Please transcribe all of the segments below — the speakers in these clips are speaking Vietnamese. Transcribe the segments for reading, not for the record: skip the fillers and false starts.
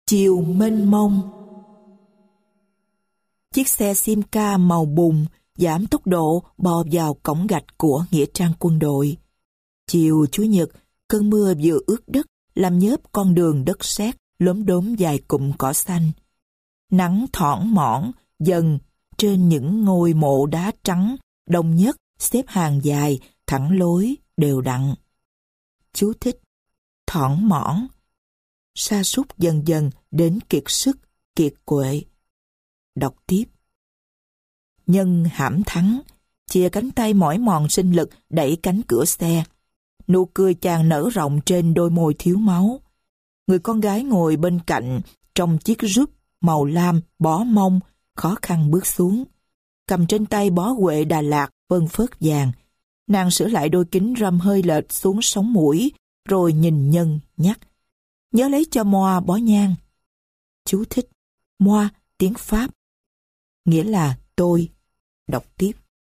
Chiều mênh mông. Chiếc xe Simca màu bùn giảm tốc độ bò vào cổng gạch của nghĩa trang quân đội. Chiều Chủ nhật, cơn mưa vừa ướt đất làm nhớp con đường đất sét lốm đốm dài cụm cỏ xanh. Nắng thoảng mỏn dần trên những ngôi mộ đá trắng đông nhất xếp hàng dài thẳng lối đều đặn. Chú thích: thoảng mỏn, sa sút dần dần đến kiệt sức, kiệt quệ. Đọc tiếp. Nhân hãm thắng, chìa cánh tay mỏi mòn sinh lực đẩy cánh cửa xe. Nụ cười chàng nở rộng trên đôi môi thiếu máu. Người con gái ngồi bên cạnh trong chiếc Jeep màu lam bó mông khó khăn bước xuống. Cầm trên tay bó huệ Đà Lạt vân phớt vàng. Nàng sửa lại đôi kính râm hơi lệch xuống sống mũi, rồi nhìn Nhân nhắc: nhớ lấy cho Moa bó nhang. Chú thích: Moa, tiếng Pháp, nghĩa là tôi. Đọc tiếp.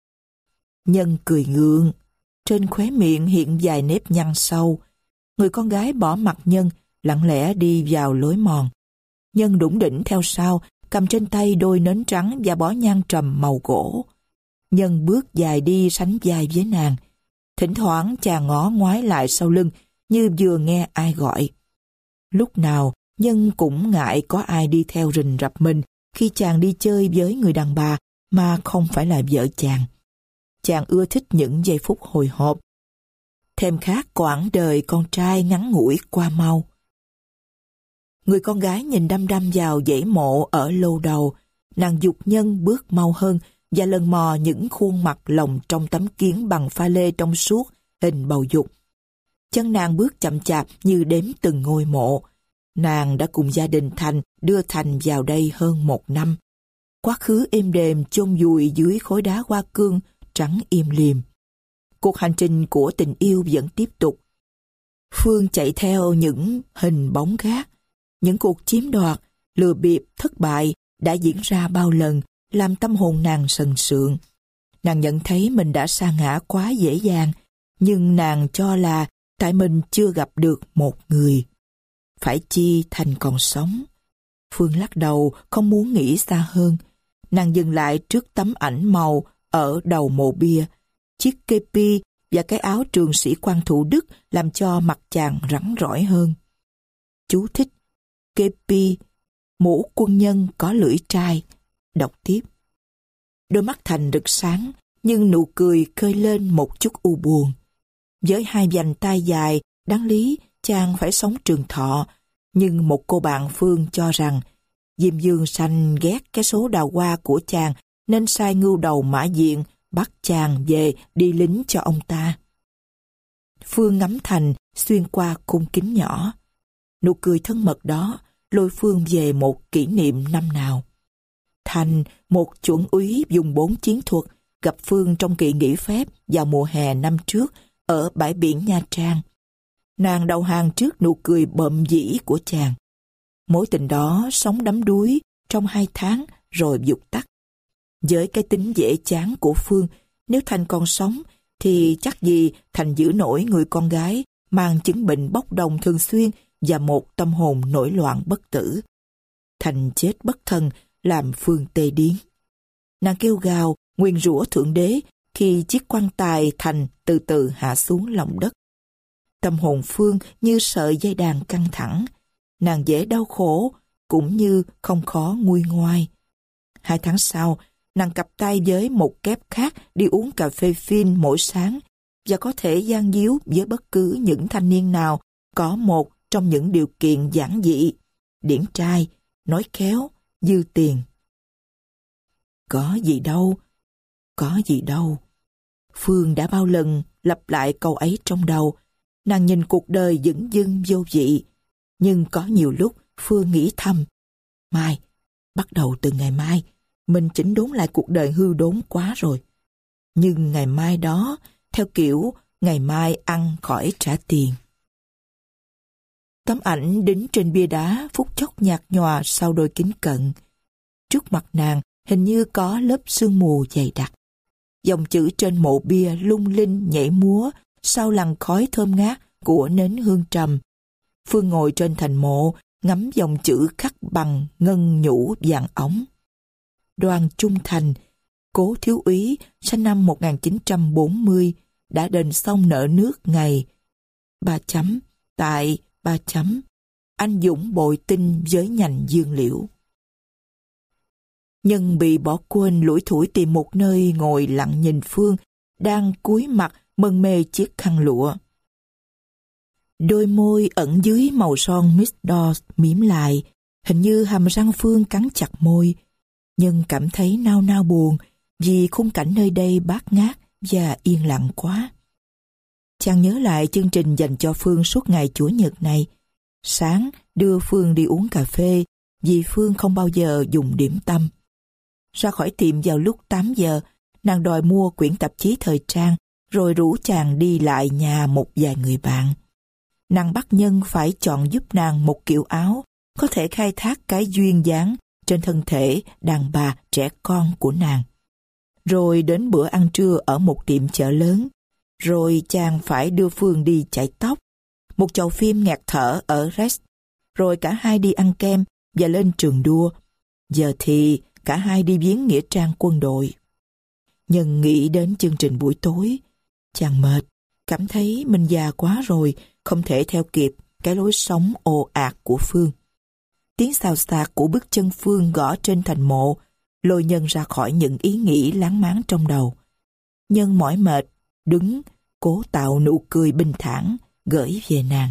Nhân cười gượng, trên khóe miệng hiện vài nếp nhăn sâu. Người con gái bỏ mặc Nhân, lặng lẽ đi vào lối mòn. Nhân đủng đỉnh theo sau, cầm trên tay đôi nến trắng và bó nhang trầm màu gỗ. Nhân bước dài đi sánh vai với nàng. Thỉnh thoảng chàng ngó ngoái lại sau lưng như vừa nghe ai gọi. Lúc nào Nhân cũng ngại có ai đi theo rình rập mình khi chàng đi chơi với người đàn bà mà không phải là vợ chàng. Chàng ưa thích những giây phút hồi hộp, thèm khát quãng đời con trai ngắn ngủi qua mau. Người con gái nhìn đăm đăm vào dãy mộ ở lô đầu. Nàng giục Nhân bước mau hơn và lần mò những khuôn mặt lồng trong tấm kiến bằng pha lê trong suốt hình bầu dục. Chân nàng bước chậm chạp như đếm từng ngôi mộ. Nàng đã cùng gia đình Thành đưa Thành vào đây hơn 1 năm. Quá khứ êm đềm chôn vùi dưới khối đá hoa cương trắng im lìm. Cuộc hành trình của tình yêu vẫn tiếp tục. Phương chạy theo những hình bóng gác. Những cuộc chiếm đoạt, lừa bịp, thất bại đã diễn ra bao lần, làm tâm hồn nàng sần sượng. Nàng nhận thấy mình đã sa ngã quá dễ dàng, nhưng nàng cho là tại mình chưa gặp được một người. Phải chi Thành còn sống? Phương lắc đầu, không muốn nghĩ xa hơn. Nàng dừng lại trước tấm ảnh màu ở đầu mộ bia. Chiếc kepi và cái áo trường sĩ quan Thủ Đức làm cho mặt chàng rắn rỏi hơn. Chú thích: kepi, mũ quân nhân có lưỡi trai. Đọc tiếp. Đôi mắt Thành rực sáng, nhưng nụ cười khơi lên một chút u buồn. Với 2 vành tai dài, đáng lý chàng phải sống trường thọ, nhưng một cô bạn Phương cho rằng Diêm Dương Sanh ghét cái số đào hoa của chàng nên sai ngưu đầu Mã Diện bắt chàng về đi lính cho ông ta. Phương ngắm Thành xuyên qua khung kính nhỏ. Nụ cười thân mật đó lôi Phương về một kỷ niệm năm nào. Thành, một chuẩn úy dùng 4 chiến thuật, gặp Phương trong kỳ nghỉ phép vào mùa hè năm trước ở bãi biển Nha Trang. Nàng đầu hàng trước nụ cười bợm dĩ của chàng. Mối tình đó sống đắm đuối trong 2 tháng rồi vụt tắt. Với cái tính dễ chán của Phương, nếu Thành còn sống thì chắc gì Thành giữ nổi người con gái mang chứng bệnh bốc đồng thường xuyên và một tâm hồn nổi loạn bất tử. Thành chết bất thân làm Phương tê điếng. Nàng kêu gào, nguyền rủa Thượng Đế khi chiếc quan tài Thành từ từ hạ xuống lòng đất. Tâm hồn Phương như sợi dây đàn căng thẳng. Nàng dễ đau khổ, cũng như không khó nguôi ngoai. 2 tháng sau, nàng cặp tay với một kép khác đi uống cà phê phin mỗi sáng và có thể gian díu với bất cứ những thanh niên nào có một trong những điều kiện giản dị: điển trai, nói khéo, dư tiền. Có gì đâu, có gì đâu. Phương đã bao lần lặp lại câu ấy trong đầu. Nàng nhìn cuộc đời dửng dưng vô vị. Nhưng có nhiều lúc Phương nghĩ thầm: mai, bắt đầu từ ngày mai, mình chỉnh đốn lại cuộc đời hư đốn quá rồi. Nhưng ngày mai đó, theo kiểu ngày mai ăn khỏi trả tiền. Tấm ảnh đính trên bia đá phút chốc nhạt nhòa sau đôi kính cận. Trước mặt nàng hình như có lớp sương mù dày đặc. Dòng chữ trên mộ bia lung linh nhảy múa sau làn khói thơm ngát của nến hương trầm. Phương ngồi trên thành mộ, ngắm dòng chữ khắc bằng ngân nhũ vàng óng. Đoàn Trung Thành, cố thiếu úy, sinh năm 1940, đã đền xong nợ nước ngày tại anh dũng bội tinh với nhành dương liễu. Nhân bị bỏ quên lủi thủi tìm một nơi ngồi lặng nhìn Phương đang cúi mặt mân mê chiếc khăn lụa. Đôi môi ẩn dưới màu son Miss Dawes mím lại, hình như hàm răng Phương cắn chặt môi. Nhưng cảm thấy nao nao buồn vì khung cảnh nơi đây bát ngát và yên lặng quá. Chàng nhớ lại chương trình dành cho Phương suốt ngày Chủ nhật này. Sáng đưa Phương đi uống cà phê vì Phương không bao giờ dùng điểm tâm. Ra khỏi tiệm vào lúc 8 giờ, nàng đòi mua quyển tạp chí thời trang rồi rủ chàng đi lại nhà một vài người bạn. Nàng bắt Nhân phải chọn giúp nàng một kiểu áo có thể khai thác cái duyên dáng trên thân thể đàn bà trẻ con của nàng. Rồi đến bữa ăn trưa ở một tiệm chợ lớn. Rồi chàng phải đưa Phương đi chải tóc, một chầu phim nghẹt thở ở Rex. Rồi cả hai đi ăn kem và lên trường đua. Giờ thì cả hai đi viếng nghĩa trang quân đội. Nhân nghĩ đến chương trình buổi tối. Chàng mệt, cảm thấy mình già quá rồi, không thể theo kịp cái lối sống ồ ạt của Phương. Tiếng xào xạc của bước chân Phương gõ trên thành mộ lôi Nhân ra khỏi những ý nghĩ láng máng trong đầu. Nhân mỏi mệt, đứng, cố tạo nụ cười bình thản, gửi về nàng.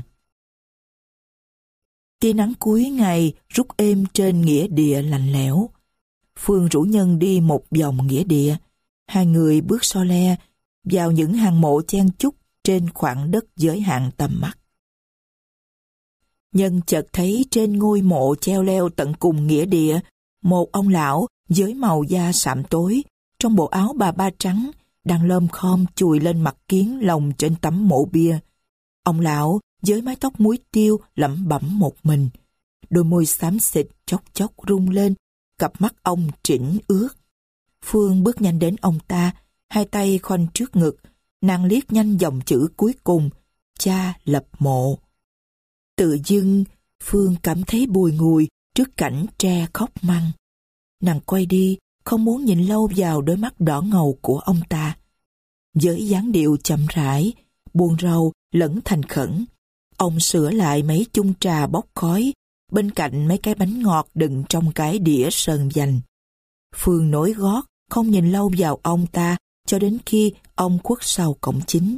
Tia nắng cuối ngày rút êm trên nghĩa địa lạnh lẽo. Phương rủ Nhân đi một vòng nghĩa địa. Hai người bước so le vào những hàng mộ chen chúc trên khoảng đất giới hạn tầm mắt. Nhân chợt thấy trên ngôi mộ treo leo tận cùng nghĩa địa một ông lão với màu da sạm tối trong bộ áo bà ba trắng đang lom khom chùi lên mặt kiến lồng trên tấm mộ bia. Ông lão với mái tóc muối tiêu lẩm bẩm một mình, đôi môi xám xịt chốc chốc rung lên, cặp mắt ông trĩnh ướt. Phương bước nhanh đến ông ta, hai tay khoanh trước ngực, nàng liếc nhanh dòng chữ cuối cùng, cha lập mộ. Tự dưng Phương cảm thấy bùi ngùi trước cảnh tre khóc măng. Nàng quay đi, không muốn nhìn lâu vào đôi mắt đỏ ngầu của ông ta. Với dáng điệu chậm rãi, buồn rầu lẫn thành khẩn, ông sửa lại mấy chung trà bốc khói bên cạnh mấy cái bánh ngọt đựng trong cái đĩa sơn dành. Phương nối gót, không nhìn lâu vào ông ta cho đến khi ông khuất sau cổng chính.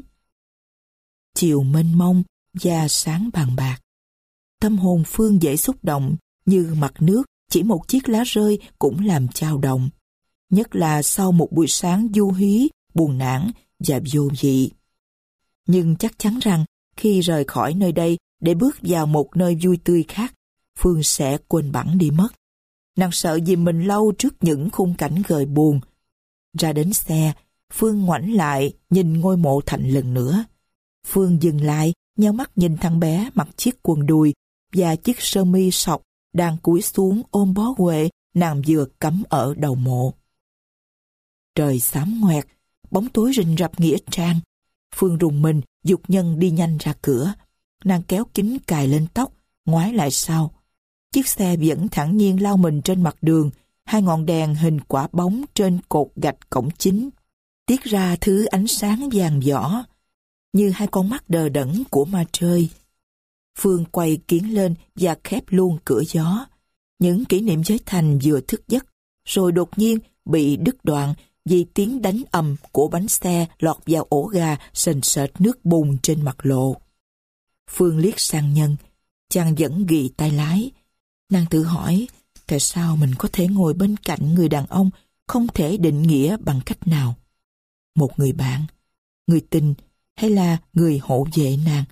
Chiều mênh mông và sáng bàn bạc. Tâm hồn Phương dễ xúc động, như mặt nước chỉ một chiếc lá rơi cũng làm chao động. Nhất là sau một buổi sáng du hí, buồn nản và vô vị. Nhưng chắc chắn rằng khi rời khỏi nơi đây để bước vào một nơi vui tươi khác, Phương sẽ quên bẵng đi mất. Nàng sợ dìm mình lâu trước những khung cảnh gợi buồn. Ra đến xe, Phương ngoảnh lại nhìn ngôi mộ Thành lần nữa. Phương dừng lại, nheo mắt nhìn thằng bé mặc chiếc quần đùi và chiếc sơ mi sọc đang cúi xuống ôm bó huệ nàng vừa cắm ở đầu mộ. Trời xám ngoẹt, bóng tối rình rập nghĩa trang. Phương rùng mình giục Nhân đi nhanh ra cửa. Nàng kéo kính cài lên tóc, ngoái lại sau. Chiếc xe vẫn thản nhiên lao mình trên mặt đường, hai ngọn đèn hình quả bóng trên cột gạch cổng chính tiết ra thứ ánh sáng vàng võ, như hai con mắt đờ đẫn của ma trời. Phương quay kiếng lên và khép luôn cửa gió. Những kỷ niệm với Thành vừa thức giấc, rồi đột nhiên bị đứt đoạn vì tiếng đánh ầm của bánh xe lọt vào ổ gà sền sệt nước bùn trên mặt lộ. Phương liếc sang Nhân, chàng vẫn ghì tay lái. Nàng tự hỏi, tại sao mình có thể ngồi bên cạnh người đàn ông không thể định nghĩa bằng cách nào? Một người bạn, người tình hay là người hộ vệ nàng?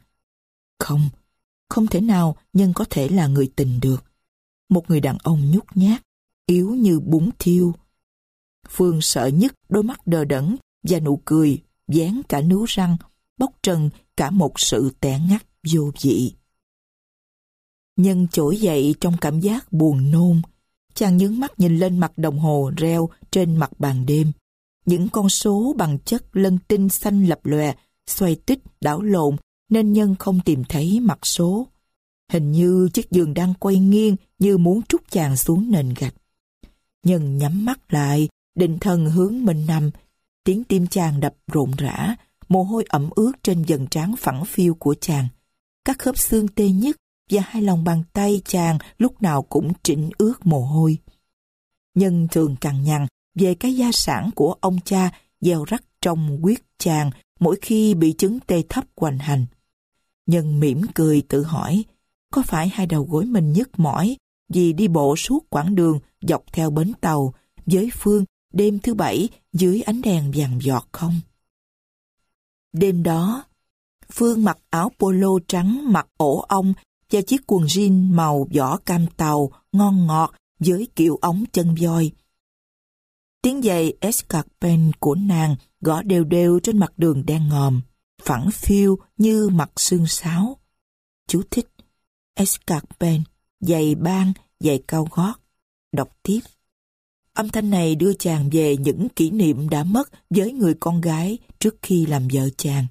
Không thể nào Nhân có thể là người tình được. Một người đàn ông nhút nhát, yếu như bún thiêu. Phương sợ nhất đôi mắt đờ đẫn và nụ cười vén cả nướu răng, bóc trần cả một sự tẻ ngắt vô vị. Nhân trỗi dậy trong cảm giác buồn nôn. Chàng nhướng mắt nhìn lên mặt đồng hồ reo trên mặt bàn đêm. Những con số bằng chất lân tinh xanh lập lòe, xoay tít đảo lộn nên Nhân không tìm thấy mặt số. Hình như chiếc giường đang quay nghiêng như muốn trút chàng xuống nền gạch. Nhân nhắm mắt lại, định thần hướng mình nằm. Tiếng tim chàng đập rộn rã, mồ hôi ẩm ướt trên vầng trán phẳng phiu của chàng. Các khớp xương tê nhức và hai lòng bàn tay chàng lúc nào cũng trĩnh ướt mồ hôi. Nhân thường cằn nhằn về cái gia sản của ông cha gieo rắc trong huyết chàng mỗi khi bị chứng tê thấp hoành hành. Nhân mỉm cười tự hỏi, có phải hai đầu gối mình nhức mỏi vì đi bộ suốt quãng đường dọc theo bến tàu với Phương đêm thứ Bảy dưới ánh đèn vàng giọt không? Đêm đó, Phương mặc áo polo trắng mặc ổ ong và chiếc quần jean màu vỏ cam tàu ngon ngọt với kiểu ống chân voi. Tiếng giày escarpin của nàng gõ đều đều trên mặt đường đen ngòm, phẳng phiu như mặt xương sáo. Chú thích: escarpin, giày ban, giày cao gót. Đọc tiếp. Âm thanh này đưa chàng về những kỷ niệm đã mất với người con gái trước khi làm vợ chàng.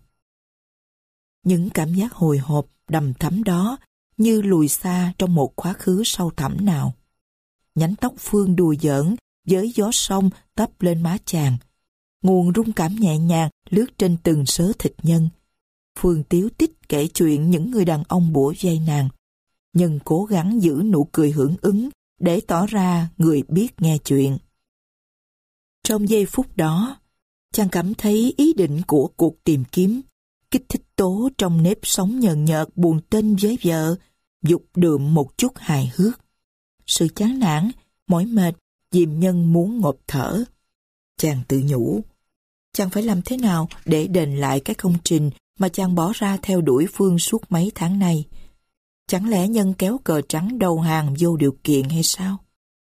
Những cảm giác hồi hộp đầm thắm đó như lùi xa trong một quá khứ sâu thẳm nào. Nhánh tóc Phương đùa giỡn với gió sông tấp lên má chàng. Nguồn rung cảm nhẹ nhàng lướt trên từng xớ thịt Nhân. Phương tíu tít kể chuyện những người đàn ông bủa vây nàng. Nhân cố gắng giữ nụ cười hưởng ứng để tỏ ra người biết nghe chuyện. Trong giây phút đó, chàng cảm thấy ý định của cuộc tìm kiếm, kích thích tố trong nếp sống nhờn nhợt buồn tênh với vợ, dục đượm một chút hài hước. Sự chán nản, mỏi mệt, dìm Nhân muốn ngộp thở. Chàng tự nhủ, chàng phải làm thế nào để đền lại cái công trình mà chàng bỏ ra theo đuổi Phương suốt mấy tháng nay? Chẳng lẽ Nhân kéo cờ trắng đầu hàng vô điều kiện hay sao?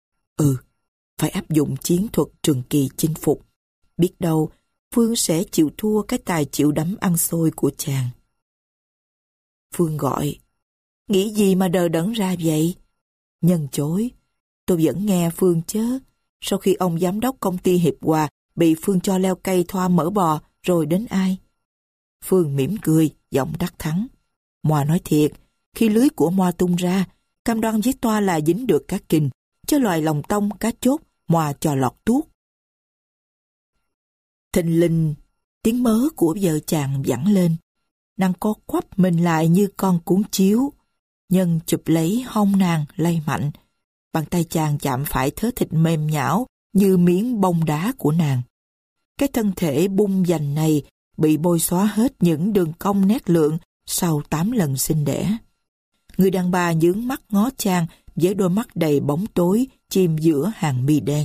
Phải áp dụng chiến thuật Trường Kỳ chinh phục. Biết đâu, Phương sẽ chịu thua cái tài chịu đấm ăn xôi của chàng. Phương gọi, nghĩ gì mà đờ đẫn ra vậy? Nhân chối, tôi vẫn nghe Phương chớ. Sau khi ông giám đốc công ty Hiệp Hòa bị Phương cho leo cây thoa mỡ bò, rồi đến ai? Phương mỉm cười, giọng đắc thắng. Moa nói thiệt, khi lưới của Moa tung ra, cam đoan với toa là dính được cá kình, chứ loài lòng tông, cá chốt, Moa cho lọt tuốt. Thình lình, tiếng mớ của vợ chàng vẳng lên. Nàng co quắp mình lại như con cuốn chiếu. Nhân chụp lấy hông nàng lay mạnh. Bàn tay chàng chạm phải thớ thịt mềm nhão như miếng bông đá của nàng. Cái thân thể bung dành này bị bôi xóa hết những đường cong nét lượng sau 8 lần sinh đẻ. Người đàn bà nhướng mắt ngó chàng với đôi mắt đầy bóng tối chìm giữa hàng mi đen.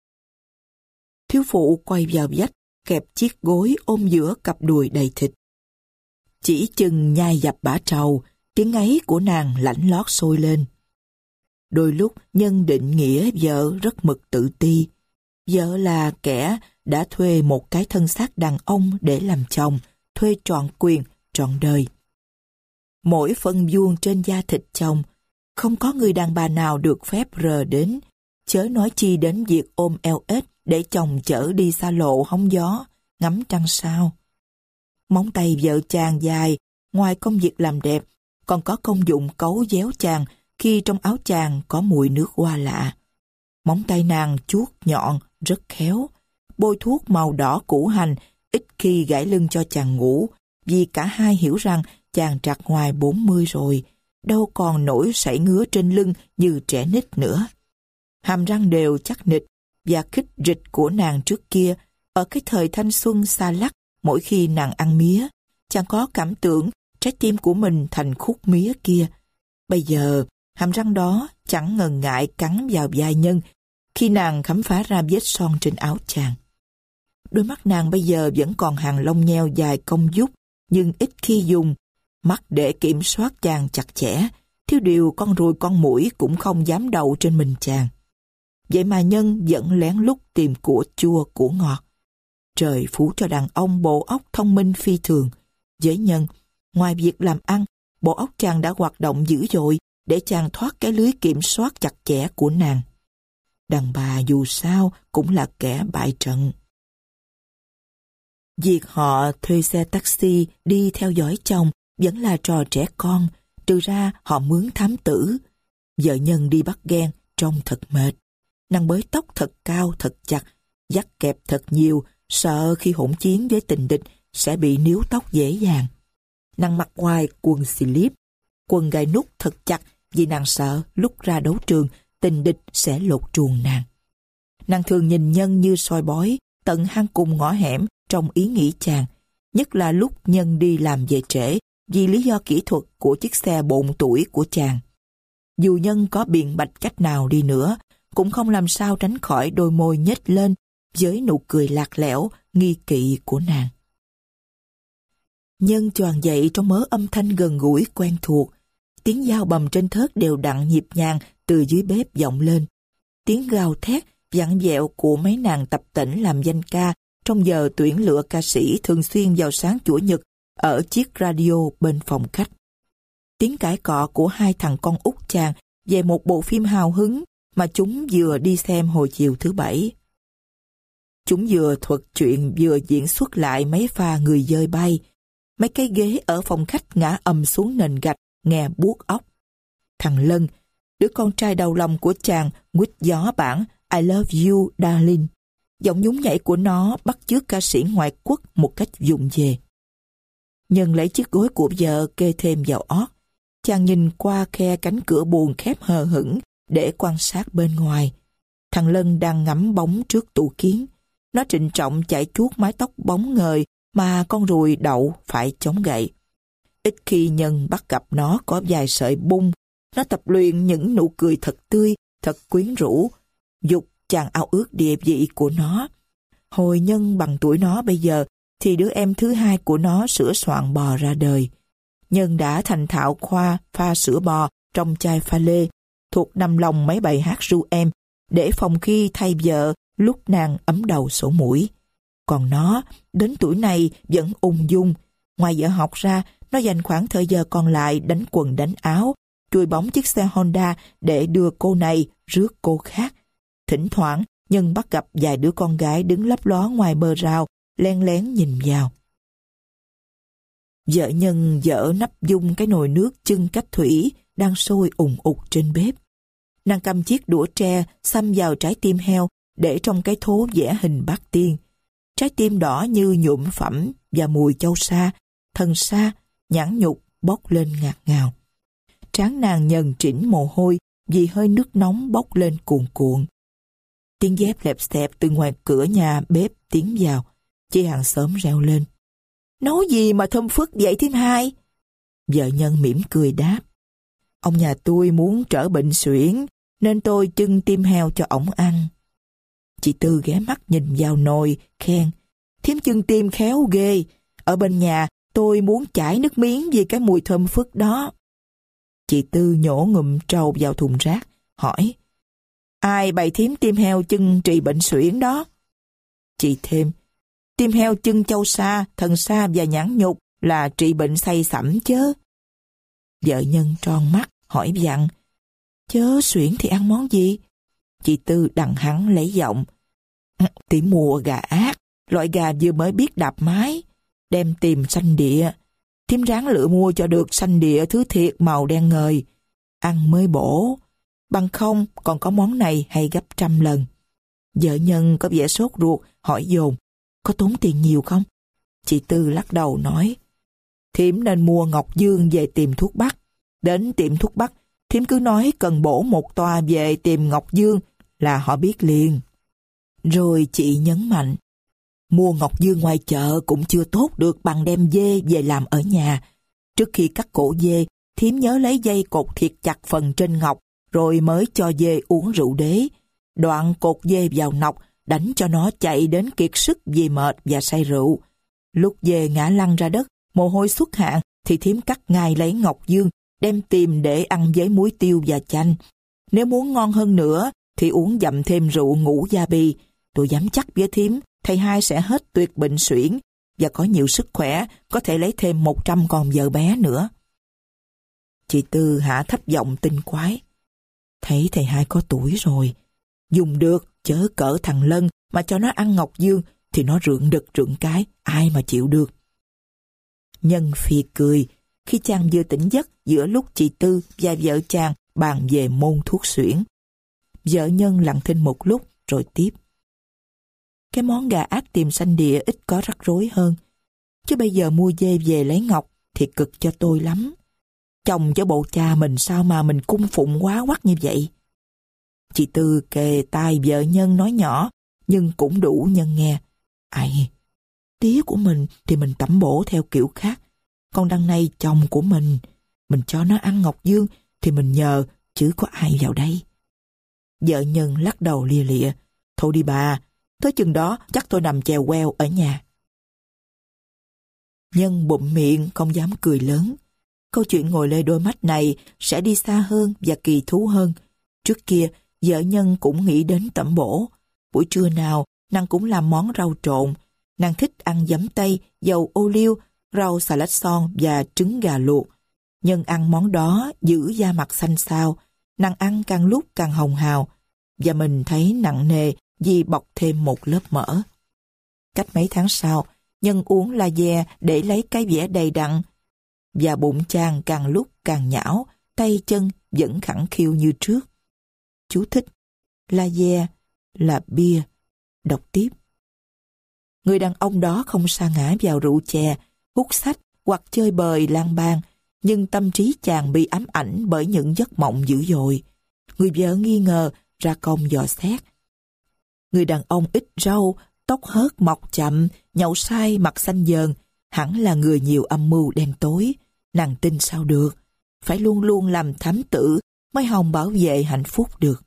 Thiếu phụ quay vào vách, kẹp chiếc gối ôm giữa cặp đùi đầy thịt. Chỉ chừng nhai dập bã trầu, tiếng ấy của nàng lạnh lót sôi lên. Đôi lúc Nhân định nghĩa vợ rất mực tự ti. Vợ là kẻ đã thuê một cái thân xác đàn ông để làm chồng, thuê trọn quyền, trọn đời. Mỗi phân vuông trên da thịt chồng, không có người đàn bà nào được phép rờ đến, chớ nói chi đến việc ôm eo ếch để chồng chở đi xa lộ hóng gió, ngắm trăng sao. Móng tay vợ chàng dài, ngoài công việc làm đẹp, còn có công dụng cấu déo chàng khi trong áo chàng có mùi nước hoa lạ. Móng tay nàng chuốt nhọn, rất khéo, bôi thuốc màu đỏ củ hành, ít khi gãi lưng cho chàng ngủ, vì cả hai hiểu rằng chàng trạc ngoài 40 rồi, đâu còn nổi sảy ngứa trên lưng như trẻ nít nữa. Hàm răng đều chắc nịch và khích rịch của nàng trước kia, ở cái thời thanh xuân xa lắc, mỗi khi nàng ăn mía, chàng có cảm tưởng trái tim của mình thành khúc mía kia. Bây giờ, hàm răng đó chẳng ngần ngại cắn vào vai Nhân khi nàng khám phá ra vết son trên áo chàng. Đôi mắt nàng bây giờ vẫn còn hàng lông nheo dài cong vút, nhưng ít khi dùng mắt để kiểm soát chàng chặt chẽ, thiếu điều con ruồi con muỗi cũng không dám đậu trên mình chàng. Vậy mà Nhân vẫn lén lút tìm của chua của ngọt. Trời phú cho đàn ông bộ óc thông minh phi thường. Với Nhân, ngoài việc làm ăn, bộ óc chàng đã hoạt động dữ dội để chàng thoát cái lưới kiểm soát chặt chẽ của nàng. Đàn bà dù sao cũng là kẻ bại trận. Việc họ thuê xe taxi đi theo dõi chồng vẫn là trò trẻ con, trừ ra họ mướn thám tử. Vợ Nhân đi bắt ghen, trông thật mệt. Nàng bới tóc thật cao, thật chặt, dắt kẹp thật nhiều, sợ khi hỗn chiến với tình địch sẽ bị níu tóc dễ dàng. Nàng mặc ngoài quần slip, quần gai nút thật chặt vì nàng sợ lúc ra đấu trường tình địch sẽ lột truồng nàng. Nàng thường nhìn Nhân như soi bói, tận hang cùng ngõ hẻm trong ý nghĩ chàng, nhất là lúc Nhân đi làm về trễ vì lý do kỹ thuật của chiếc xe bộn tuổi của chàng. Dù Nhân có biện bạch cách nào đi nữa, cũng không làm sao tránh khỏi đôi môi nhếch lên với nụ cười lạc lẽo, nghi kỵ của nàng. Nhân choàng dậy trong mớ âm thanh gần gũi quen thuộc. Tiếng dao bầm trên thớt đều đặn nhịp nhàng từ dưới bếp vọng lên. Tiếng gào thét vặn vẹo của mấy nàng tập tễnh làm danh ca trong giờ tuyển lựa ca sĩ thường xuyên vào sáng Chủ nhật ở chiếc radio bên phòng khách. Tiếng cãi cọ của hai thằng con út chàng về một bộ phim hào hứng mà chúng vừa đi xem hồi chiều thứ Bảy. Chúng vừa thuật chuyện vừa diễn xuất lại mấy pha người dơi bay. Mấy cái ghế ở phòng khách ngã ầm xuống nền gạch, nghe buốt óc. Thằng Lân, đứa con trai đầu lòng của chàng, nguýt gió bản I love you, darling. Giọng nhún nhảy của nó bắt chước ca sĩ ngoại quốc một cách vụng về. Nhân lấy chiếc gối của vợ kê thêm vào ót. Chàng nhìn qua khe cánh cửa buồng khép hờ hững để quan sát bên ngoài. Thằng Lân đang ngắm bóng trước tủ kiến. Nó trịnh trọng chải chuốt mái tóc bóng ngời mà con ruồi đậu phải chống gậy. Ít khi Nhân bắt gặp nó có vài sợi bung. Nó tập luyện những nụ cười thật tươi, thật quyến rũ, dục chàng ao ước địa vị của nó. Hồi Nhân bằng tuổi nó bây giờ thì đứa em thứ hai của nó sửa soạn bò ra đời. Nhân đã thành thạo khoa pha sữa bò trong chai pha lê, thuộc nằm lòng mấy bài hát ru em để phòng khi thay vợ lúc nàng ấm đầu sổ mũi. Còn nó, đến tuổi này vẫn ung dung. Ngoài giờ học ra, nó dành khoảng thời giờ còn lại đánh quần đánh áo, chùi bóng chiếc xe Honda để đưa cô này rước cô khác. Thỉnh thoảng, Nhân bắt gặp vài đứa con gái đứng lấp ló ngoài bờ rào, len lén nhìn vào. Vợ Nhân dỡ nắp dung cái nồi nước chưng cách thủy đang sôi ùn ụt trên bếp. Nàng cầm chiếc đũa tre xăm vào trái tim heo để trong cái thố vẽ hình bát tiên. Trái tim đỏ như nhuộm phẩm và mùi châu sa, thần sa, nhãn nhục bốc lên ngạt ngào. Trán nàng nhần trĩn mồ hôi vì hơi nước nóng bốc lên cuồn cuộn. Tiếng dép lẹp xẹp từ ngoài cửa nhà bếp tiến vào. Chị hàng xóm reo lên. Nấu gì mà thơm phức vậy thím hai? Vợ Nhân mỉm cười đáp. Ông nhà tôi muốn trở bệnh suyễn nên tôi chưng tim heo cho ổng ăn. Chị Tư ghé mắt nhìn vào nồi, khen. Thím chưng tim khéo ghê. Ở bên nhà tôi muốn chảy nước miếng vì cái mùi thơm phức đó. Chị Tư nhổ ngụm trầu vào thùng rác, hỏi. Ai bày thím tim heo chưng trị bệnh suyễn đó? Chị thêm. Tim heo chưng châu sa, thần sa và nhãn nhục là trị bệnh say sẩm chớ. Vợ Nhân tròn mắt, hỏi vặn. Chớ suyễn thì ăn món gì? Chị Tư đằng hắn lấy giọng. Tìm mùa gà ác, loại gà vừa mới biết đạp mái. Đem tìm xanh địa. Thím ráng lựa mua cho được xanh địa thứ thiệt màu đen ngời. Ăn mới bổ. Bằng không còn có món này hay gấp 100 lần. Vợ Nhân có vẻ sốt ruột, hỏi dồn. Có tốn tiền nhiều không? Chị Tư lắc đầu nói. Thím nên mua Ngọc Dương về tìm thuốc bắc. Đến tiệm thuốc bắc, thím cứ nói cần bổ một toa về tìm Ngọc Dương là họ biết liền. Rồi chị nhấn mạnh. Mua Ngọc Dương ngoài chợ cũng chưa tốt được bằng đem dê về làm ở nhà. Trước khi cắt cổ dê, thím nhớ lấy dây cột thiệt chặt phần trên ngọc rồi mới cho dê uống rượu đế. Đoạn cột dê vào nọc, đánh cho nó chạy đến kiệt sức vì mệt và say rượu. Lúc dê ngã lăn ra đất, mồ hôi xuất hạn thì thím cắt ngay lấy Ngọc Dương, đem tìm để ăn với muối tiêu và chanh. Nếu muốn ngon hơn nữa thì uống dặm thêm rượu ngũ gia bì. Tôi dám chắc với thím, thầy hai sẽ hết tuyệt bệnh suyễn và có nhiều sức khỏe, có thể lấy thêm 100 con vợ bé nữa. Chị Tư hạ thấp giọng tinh quái. Thấy thầy hai có tuổi rồi, dùng được chớ cỡ thằng Lân mà cho nó ăn Ngọc Dương thì nó rượng đực rượng cái, ai mà chịu được. Nhân phì cười, khi chàng vừa tỉnh giấc giữa lúc chị Tư và vợ chàng bàn về môn thuốc xuyển. Vợ Nhân lặng thinh một lúc rồi tiếp. Cái món gà ác tiềm xanh địa ít có rắc rối hơn. Chứ bây giờ mua dê về lấy ngọc thì cực cho tôi lắm. Chồng cho bộ cha mình sao mà mình cung phụng quá quắt như vậy? Chị Tư kề tai vợ Nhân nói nhỏ, nhưng cũng đủ Nhân nghe. Ai, tía của mình thì mình tẩm bổ theo kiểu khác. Còn đằng này chồng của mình cho nó ăn ngọc dương thì mình nhờ, chứ có ai vào đây. Vợ Nhân lắc đầu lia lịa. Thôi đi bà, tới chừng đó chắc tôi nằm chèo queo ở nhà. Nhân bụm miệng không dám cười lớn. Câu chuyện ngồi lê đôi mắt này sẽ đi xa hơn và kỳ thú hơn. Trước kia, vợ Nhân cũng nghĩ đến tẩm bổ. Buổi trưa nào, nàng cũng làm món rau trộn. Nàng thích ăn giấm tây, dầu ô liu, rau xà lách son và trứng gà luộc. Nhân ăn món đó giữ da mặt xanh xao. Nàng ăn càng lúc càng hồng hào. Và mình thấy nặng nề vì bọc thêm một lớp mỡ. Cách mấy tháng sau, Nhân uống la de để lấy cái vẻ đầy đặn. Và bụng chàng càng lúc càng nhão, tay chân vẫn khẳng khiu như trước. Chú thích: la de là bia. Đọc tiếp. Người đàn ông đó không sa ngã vào rượu chè, hút sách hoặc chơi bời lang bang, nhưng tâm trí chàng bị ám ảnh bởi những giấc mộng dữ dội. Người vợ nghi ngờ, ra công dò xét. Người đàn ông ít râu, tóc hớt mọc chậm, nhậu say, mặt xanh dờn, hẳn là người nhiều âm mưu đen tối. Nàng tin sao được, phải luôn luôn làm thám tử mới hòng bảo vệ hạnh phúc được.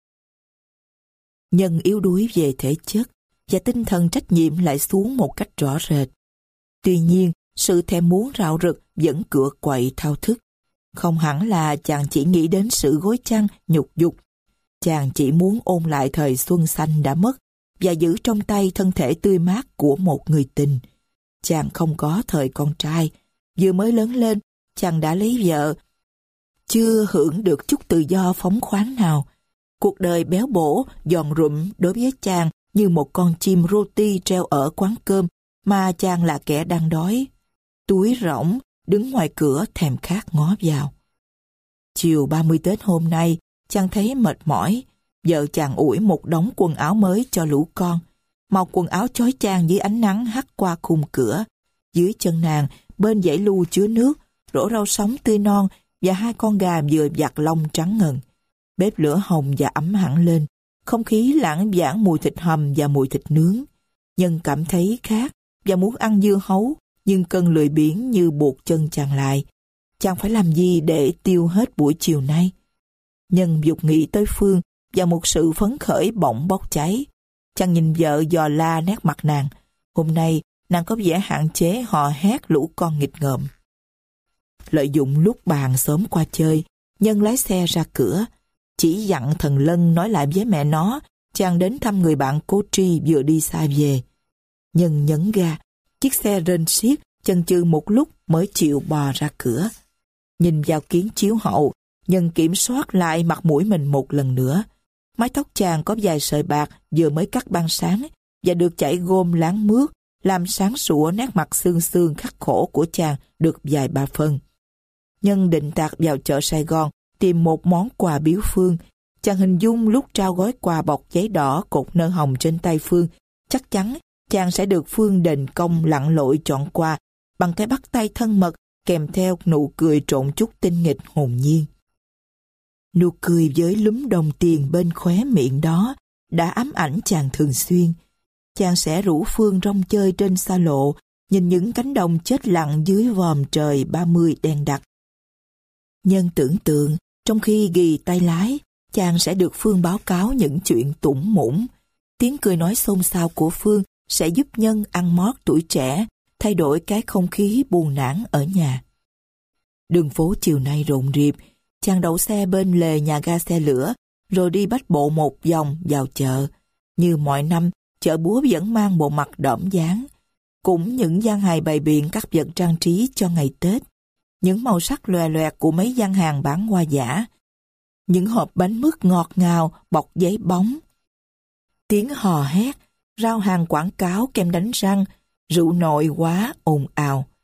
Nhân yếu đuối về thể chất và tinh thần trách nhiệm lại xuống một cách rõ rệt. Tuy nhiên, sự thèm muốn rạo rực vẫn cựa quậy thao thức. Không hẳn là chàng chỉ nghĩ đến sự gối chăn, nhục dục. Chàng chỉ muốn ôn lại thời xuân xanh đã mất và giữ trong tay thân thể tươi mát của một người tình. Chàng không có thời con trai. Vừa mới lớn lên, chàng đã lấy vợ. Chưa hưởng được chút tự do phóng khoáng nào. Cuộc đời béo bổ, giòn rụm đối với chàng như một con chim roti treo ở quán cơm mà chàng là kẻ đang đói. Túi rỗng, đứng ngoài cửa thèm khát ngó vào. Chiều 30 Tết hôm nay, chàng thấy mệt mỏi. Vợ chàng ủi một đống quần áo mới cho lũ con. Màu quần áo chói chang dưới ánh nắng hắt qua khung cửa. Dưới chân nàng, bên dãy lu chứa nước, rổ rau sống tươi non và 2 con gà vừa vặt lông trắng ngần. Bếp lửa hồng và ấm hẳn lên. Không khí lãng vảng mùi thịt hầm và mùi thịt nướng. Nhân cảm thấy khát và muốn ăn dưa hấu, nhưng cơn lười biếng như buộc chân chàng lại. Chàng phải làm gì để tiêu hết buổi chiều nay? Nhân dục nghĩ tới Phương và một sự phấn khởi bỗng bốc cháy. Chàng nhìn vợ dò la nét mặt nàng. Hôm nay, nàng có vẻ hạn chế hò hét lũ con nghịch ngợm. Lợi dụng lúc bàn sớm qua chơi, Nhân lái xe ra cửa. Chỉ dặn thằng Lân nói lại với mẹ nó, chàng đến thăm người bạn cô Tri vừa đi xa về. Nhân nhấn ga, chiếc xe rên xiết, chần chừ một lúc mới chịu bò ra cửa. Nhìn vào kiến chiếu hậu, Nhân kiểm soát lại mặt mũi mình một lần nữa. Mái tóc chàng có vài sợi bạc vừa mới cắt ban sáng và được chảy gôm láng mướt, làm sáng sủa nét mặt xương xương khắc khổ của chàng được vài ba phân. Nhân định tạt vào chợ Sài Gòn tìm một món quà biếu Phương. Chàng hình dung lúc trao gói quà bọc giấy đỏ cột nơ hồng trên tay Phương, chắc chắn chàng sẽ được Phương đền công lặn lội chọn quà bằng cái bắt tay thân mật kèm theo nụ cười trộn chút tinh nghịch hồn nhiên. Nụ cười với lúm đồng tiền bên khóe miệng đó đã ám ảnh chàng thường xuyên. Chàng sẽ rủ Phương rong chơi trên xa lộ, nhìn những cánh đồng chết lặng dưới vòm trời 30 đen đặc. Nhân tưởng tượng, trong khi ghì tay lái, chàng sẽ được Phương báo cáo những chuyện tủng mũng. Tiếng cười nói xôn xao của Phương sẽ giúp Nhân ăn mót tuổi trẻ, thay đổi cái không khí buồn nản ở nhà. Đường phố chiều nay rộn rịp, chàng đậu xe bên lề nhà ga xe lửa, rồi đi bách bộ một vòng vào chợ. Như mọi năm, chợ búa vẫn mang bộ mặt đỏm dáng. Cũng những gian hàng bày biện các vật trang trí cho ngày Tết. Những màu sắc lòe loẹt của mấy gian hàng bán hoa giả. Những hộp bánh mứt ngọt ngào bọc giấy bóng. Tiếng hò hét, rao hàng quảng cáo kem đánh răng, rượu nội quá ồn ào.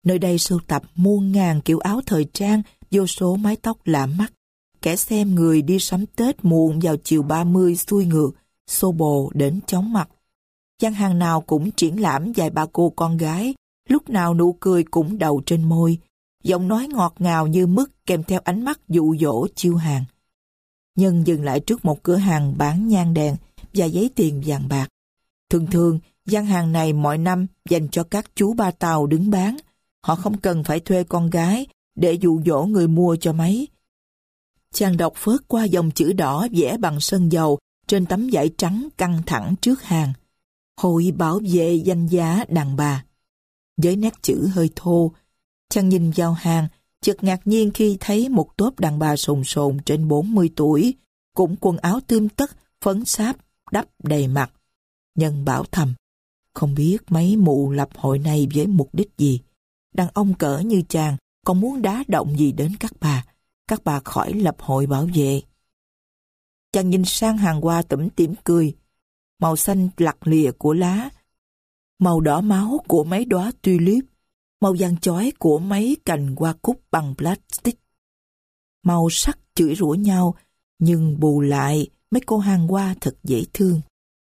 Nơi đây sưu tập muôn ngàn kiểu áo thời trang, vô số mái tóc lạ mắt. Kẻ xem người đi sắm Tết muộn vào chiều 30 xuôi ngược, xô bồ đến chóng mặt. Gian hàng nào cũng triển lãm vài ba cô con gái, lúc nào nụ cười cũng đầu trên môi, giọng nói ngọt ngào như mứt kèm theo ánh mắt dụ dỗ chiêu hàng. Nhân dừng lại trước một cửa hàng bán nhang đèn và giấy tiền vàng bạc. Thường thường, gian hàng này mọi năm dành cho các chú ba Tàu đứng bán. Họ không cần phải thuê con gái để dụ dỗ người mua cho mấy. Chàng đọc phớt qua dòng chữ đỏ vẽ bằng sơn dầu trên tấm vải trắng căng thẳng trước hàng. Hội bảo vệ danh giá đàn bà. Với nét chữ hơi thô, chàng nhìn vào hàng, chợt ngạc nhiên khi thấy một tốp đàn bà sồn sồn trên 40 tuổi, cũng quần áo tươm tất, phấn sáp, đắp đầy mặt. Nhân bảo thầm, không biết mấy mụ lập hội này với mục đích gì. Đàn ông cỡ như chàng còn muốn đá động gì đến các bà khỏi lập hội bảo vệ. Chàng nhìn sang hàng hoa tủm tỉm cười, màu xanh lặt lìa của lá, màu đỏ máu của mấy đóa tulip, màu vàng chói của mấy cành hoa cúc bằng plastic. Màu sắc chửi rủa nhau, nhưng bù lại mấy cô hàng hoa thật dễ thương.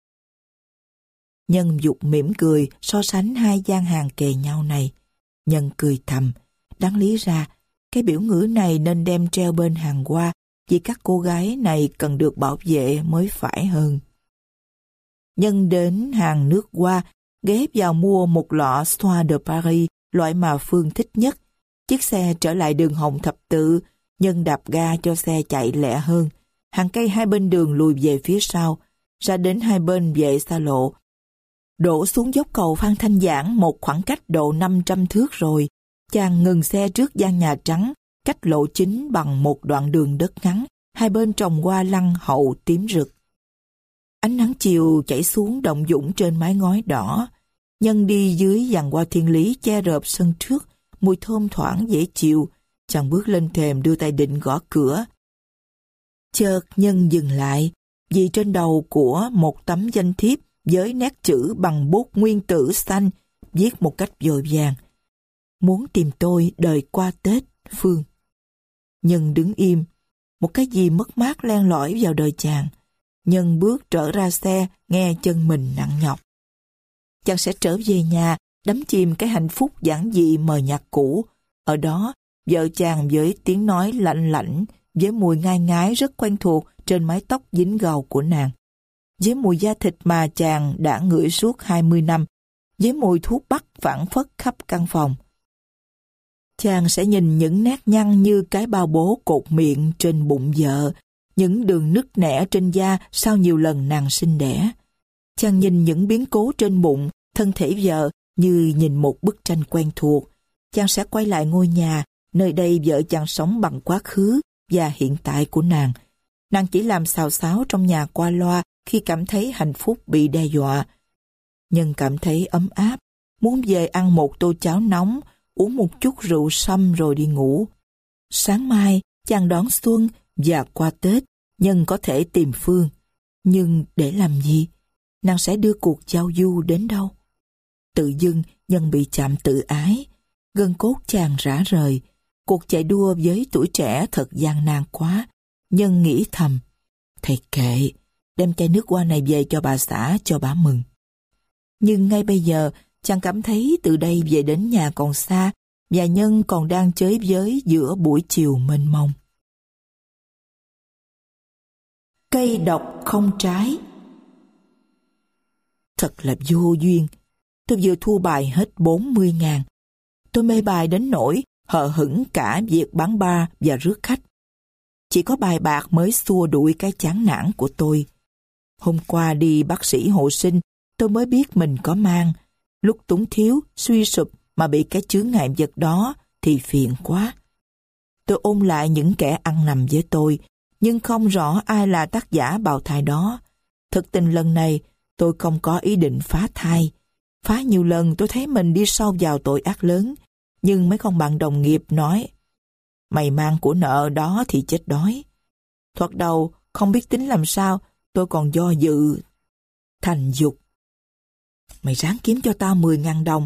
Nhân dục mỉm cười so sánh hai gian hàng kề nhau này. Nhân cười thầm, đáng lý ra cái biểu ngữ này nên đem treo bên hàng hoa, vì các cô gái này cần được bảo vệ mới phải hơn. Nhân đến hàng nước hoa, ghé vào mua một lọ Soie de Paris, loại mà Phương thích nhất. Chiếc xe trở lại đường Hồng Thập Tự, Nhân đạp ga cho xe chạy lẹ hơn. Hàng cây hai bên đường lùi về phía sau, ra đến hai bên vệ xa lộ. Đổ xuống dốc cầu Phan Thanh Giảng một khoảng cách độ 500 thước rồi, chàng ngừng xe trước gian nhà trắng, cách lộ chính bằng một đoạn đường đất ngắn, hai bên trồng hoa lăng hậu tím rực. Ánh nắng chiều chảy xuống động dũng trên mái ngói đỏ. Nhân đi dưới giàn hoa thiên lý che rợp sân trước, mùi thơm thoảng dễ chịu. Chàng bước lên thềm đưa tay định gõ cửa. Chợt Nhân dừng lại, vì trên đầu của một tấm danh thiếp với nét chữ bằng bút nguyên tử xanh, viết một cách vội vàng. Muốn tìm tôi đời qua Tết, Phương. Nhân đứng im, một cái gì mất mát len lỏi vào đời chàng. Nhân bước trở ra xe, nghe chân mình nặng nhọc. Chàng sẽ trở về nhà, đắm chìm cái hạnh phúc giản dị mờ nhạt cũ. Ở đó, vợ chàng với tiếng nói lạnh lạnh, với mùi ngai ngái rất quen thuộc trên mái tóc dính gầu của nàng. Với mùi da thịt mà chàng đã ngửi suốt 20 năm, với mùi thuốc bắc phảng phất khắp căn phòng. Chàng sẽ nhìn những nét nhăn như cái bao bố cột miệng trên bụng vợ, những đường nứt nẻ trên da sau nhiều lần nàng sinh đẻ. Chàng nhìn những biến cố trên bụng, thân thể vợ như nhìn một bức tranh quen thuộc. Chàng sẽ quay lại ngôi nhà, nơi đây vợ chàng sống bằng quá khứ và hiện tại của nàng. Nàng chỉ làm xào xáo trong nhà qua loa khi cảm thấy hạnh phúc bị đe dọa. Nhưng cảm thấy ấm áp, muốn về ăn một tô cháo nóng, uống một chút rượu sâm rồi đi ngủ. Sáng mai, chàng đón xuân và qua Tết, Nhân có thể tìm Phương. Nhưng để làm gì? Nàng sẽ đưa cuộc giao du đến đâu? Tự dưng, Nhân bị chạm tự ái. Gân cốt chàng rã rời. Cuộc chạy đua với tuổi trẻ thật gian nan quá. Nhân nghĩ thầm, thầy kệ, đem chai nước hoa này về cho bà xã cho bà mừng. Nhưng ngay bây giờ, chàng cảm thấy từ đây về đến nhà còn xa, và Nhân còn đang chới với giữa buổi chiều mênh mông. Cây độc không trái. Thật là vô duyên. Tôi vừa thua bài hết 40.000. Tôi mê bài đến nỗi hờ hững cả việc bán bar và rước khách. Chỉ có bài bạc mới xua đuổi cái chán nản của tôi. Hôm qua đi bác sĩ hộ sinh, tôi mới biết mình có mang. Lúc túng thiếu, suy sụp mà bị cái chướng ngại vật đó thì phiền quá. Tôi ôn lại những kẻ ăn nằm với tôi, nhưng không rõ ai là tác giả bào thai đó. Thực tình lần này, tôi không có ý định phá thai. Phá nhiều lần tôi thấy mình đi sâu vào tội ác lớn, nhưng mấy con bạn đồng nghiệp nói, mày mang của nợ đó thì chết đói. Thoạt đầu, không biết tính làm sao, tôi còn do dự, thành dục. Mày ráng kiếm cho tao 10.000 đồng,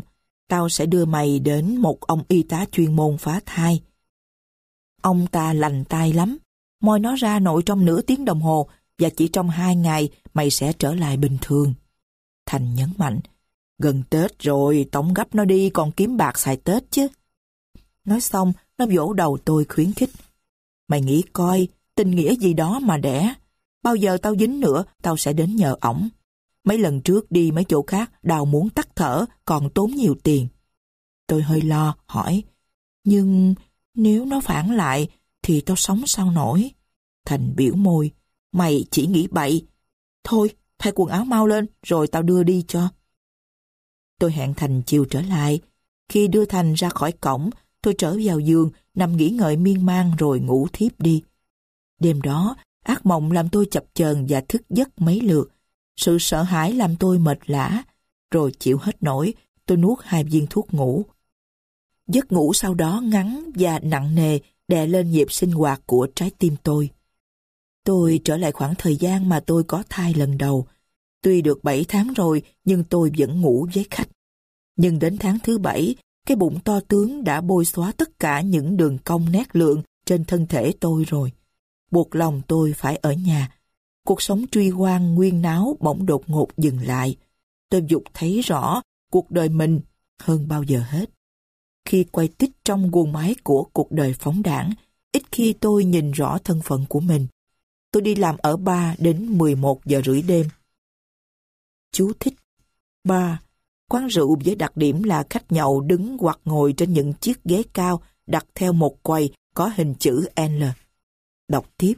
Tao sẽ đưa mày đến một ông y tá chuyên môn phá thai. Ông ta lành tay lắm, moi nó ra nội trong nửa tiếng đồng hồ và chỉ trong 2 ngày mày sẽ trở lại bình thường. Thành nhấn mạnh, gần Tết rồi, tống gấp nó đi còn kiếm bạc xài Tết chứ. Nói xong, nó vỗ đầu tôi khuyến khích. Mày nghĩ coi, tình nghĩa gì đó mà đẻ. Bao giờ tao dính nữa, tao sẽ đến nhờ ổng. Mấy lần trước đi mấy chỗ khác, đào muốn tắt thở, còn tốn nhiều tiền. Tôi hơi lo, hỏi, nhưng nếu nó phản lại, thì tao sống sao nổi? Thành biểu môi, mày chỉ nghĩ bậy. Thôi, thay quần áo mau lên, rồi tao đưa đi cho. Tôi hẹn Thành chiều trở lại. Khi đưa Thành ra khỏi cổng, tôi trở vào giường, nằm nghỉ ngợi miên man rồi ngủ thiếp đi. Đêm đó, ác mộng làm tôi chập chờn và thức giấc mấy lượt. Sự sợ hãi làm tôi mệt lả. Rồi chịu hết nổi, tôi nuốt 2 viên thuốc ngủ. Giấc ngủ sau đó ngắn và nặng nề đè lên nhịp sinh hoạt của trái tim tôi. Tôi trở lại khoảng thời gian mà tôi có thai lần đầu. Tuy được 7 tháng rồi, nhưng tôi vẫn ngủ với khách. Nhưng đến tháng thứ 7, cái bụng to tướng đã bôi xóa tất cả những đường cong nét lượng trên thân thể tôi rồi. Buộc lòng tôi phải ở nhà. Cuộc sống truy hoang nguyên náo bỗng đột ngột dừng lại. Tôi vụt thấy rõ cuộc đời mình hơn bao giờ hết. Khi quay tít trong guồng máy của cuộc đời phóng đãng, ít khi tôi nhìn rõ thân phận của mình. Tôi đi làm ở bar đến 11 giờ rưỡi đêm. Chú thích: bar, quán rượu với đặc điểm là khách nhậu đứng hoặc ngồi trên những chiếc ghế cao đặt theo một quầy có hình chữ L. Đọc tiếp.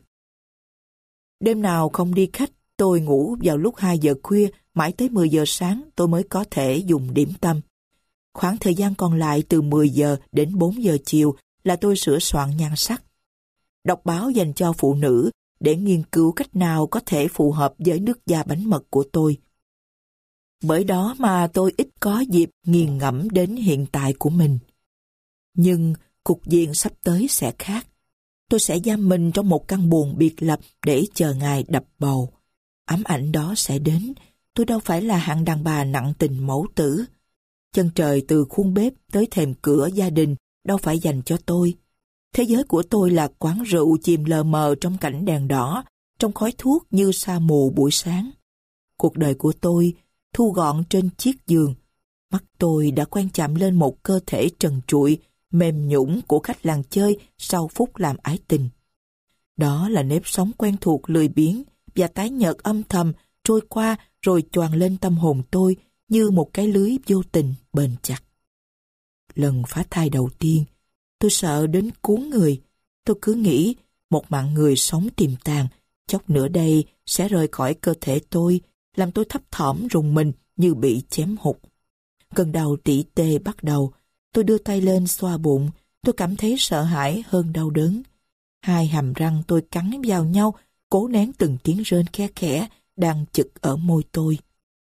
Đêm nào không đi khách, tôi ngủ vào lúc 2 giờ khuya, mãi tới 10 giờ sáng tôi mới có thể dùng điểm tâm. Khoảng thời gian còn lại từ 10 giờ đến 4 giờ chiều là tôi sửa soạn nhan sắc. Đọc báo dành cho phụ nữ để nghiên cứu cách nào có thể phù hợp với nước da bánh mật của tôi. Bởi đó mà tôi ít có dịp nghiền ngẫm đến hiện tại của mình. Nhưng cục diện sắp tới sẽ khác. Tôi sẽ giam mình trong một căn buồng biệt lập để chờ ngày đập bầu. Ám ảnh đó sẽ đến. Tôi đâu phải là hạng đàn bà nặng tình mẫu tử. Chân trời từ khuôn bếp tới thềm cửa gia đình đâu phải dành cho tôi. Thế giới của tôi là quán rượu chìm lờ mờ trong cảnh đèn đỏ, trong khói thuốc như sa mù buổi sáng. Cuộc đời của tôi thu gọn trên chiếc giường. Mắt tôi đã quen chạm lên một cơ thể trần trụi, mềm nhũn của khách làng chơi sau phút làm ái tình. Đó là nếp sống quen thuộc lười biếng và tái nhợt âm thầm trôi qua rồi choàng lên tâm hồn tôi như một cái lưới vô tình bền chặt. Lần phá thai đầu tiên, tôi sợ đến cuốn người. Tôi cứ nghĩ một mạng người sống tiềm tàng, chốc nữa đây sẽ rời khỏi cơ thể tôi, làm tôi thấp thỏm rùng mình như bị chém hụt. Cơn đau tỉ tê bắt đầu. Tôi đưa tay lên xoa bụng. Tôi cảm thấy sợ hãi hơn đau đớn. 2 hàm răng tôi cắn vào nhau, cố nén từng tiếng rên khe khẽ đang chực ở môi tôi.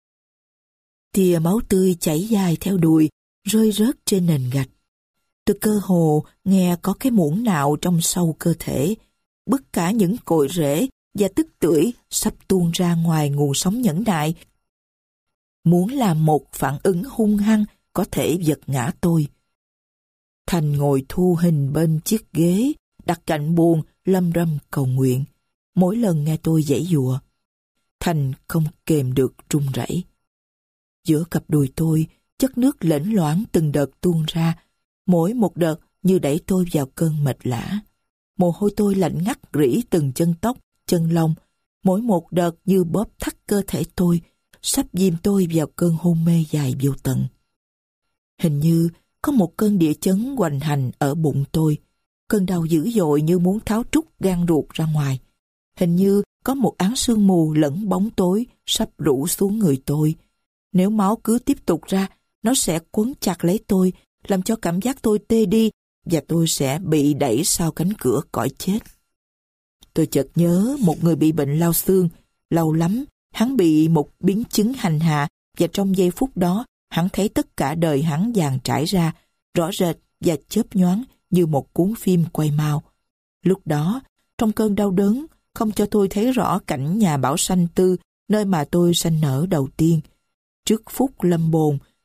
Tia máu tươi chảy dài theo đùi, rơi rớt trên nền gạch. Tôi cơ hồ nghe có cái muỗng nạo trong sâu cơ thể, bứt cả những cội rễ và tức tưởi sắp tuôn ra ngoài nguồn sống nhẫn nại, muốn làm một phản ứng hung hăng có thể giật ngã tôi. Thành ngồi thu hình bên chiếc ghế, đặt cạnh buồng, lâm râm cầu nguyện. Mỗi lần nghe tôi giãy giụa, Thành không kềm được run rẩy. Giữa cặp đùi tôi, chất nước lễnh loáng từng đợt tuôn ra, mỗi một đợt như đẩy tôi vào cơn mệt lả. Mồ hôi tôi lạnh ngắt rỉ từng chân tóc, chân lông, mỗi một đợt như bóp thắt cơ thể tôi, sắp ghim tôi vào cơn hôn mê dài vô tận. Hình như có một cơn địa chấn hoành hành ở bụng tôi, cơn đau dữ dội như muốn tháo trút gan ruột ra ngoài. Hình như có một áng sương mù lẫn bóng tối sắp rủ xuống người tôi. Nếu máu cứ tiếp tục ra, nó sẽ quấn chặt lấy tôi, làm cho cảm giác tôi tê đi và tôi sẽ bị đẩy sau cánh cửa cõi chết. Tôi chợt nhớ một người bị bệnh lao xương. Lâu lắm, hắn bị một biến chứng hành hạ và trong giây phút đó, hắn thấy tất cả đời hắn dàn trải ra, rõ rệt và chớp nhoáng như một cuốn phim quay mau. Lúc đó, trong cơn đau đớn, không cho tôi thấy rõ cảnh nhà Bảo Sanh Tư, nơi mà tôi sanh nở đầu tiên. Trước phút lâm bồn,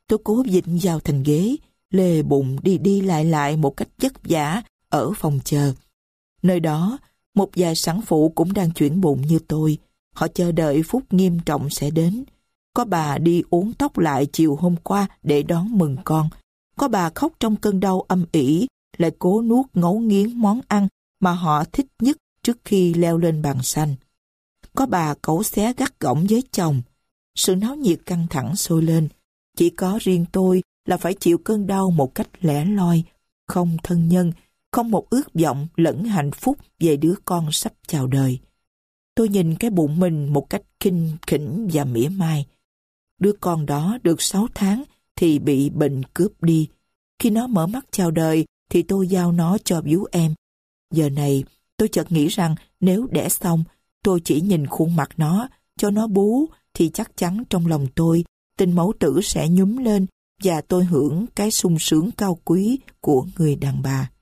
Tôi cố vịn vào thành ghế, lê bụng đi đi lại một cách vất vả ở phòng chờ. Nơi đó, một vài sản phụ cũng đang chuyển bụng như tôi. Họ chờ đợi phút nghiêm trọng sẽ đến. Có bà đi uốn tóc lại chiều hôm qua để đón mừng con. Có bà khóc trong cơn đau âm ỉ, lại cố nuốt ngấu nghiến món ăn mà họ thích nhất trước khi leo lên bàn xanh. Có bà cẩu xé gắt gỏng với chồng. Sự náo nhiệt căng thẳng sôi lên. Chỉ có riêng tôi là phải chịu cơn đau một cách lẻ loi, không thân nhân, không một ước vọng lẫn hạnh phúc về đứa con sắp chào đời. Tôi nhìn cái bụng mình một cách khinh khỉnh và mỉa mai. Đứa con đó được 6 tháng thì bị bệnh cướp đi. Khi nó mở mắt chào đời thì tôi giao nó cho bíu em. Giờ này tôi chợt nghĩ rằng nếu đẻ xong, tôi chỉ nhìn khuôn mặt nó, cho nó bú thì chắc chắn trong lòng tôi, tình mẫu tử sẽ nhúm lên và tôi hưởng cái sung sướng cao quý của người đàn bà.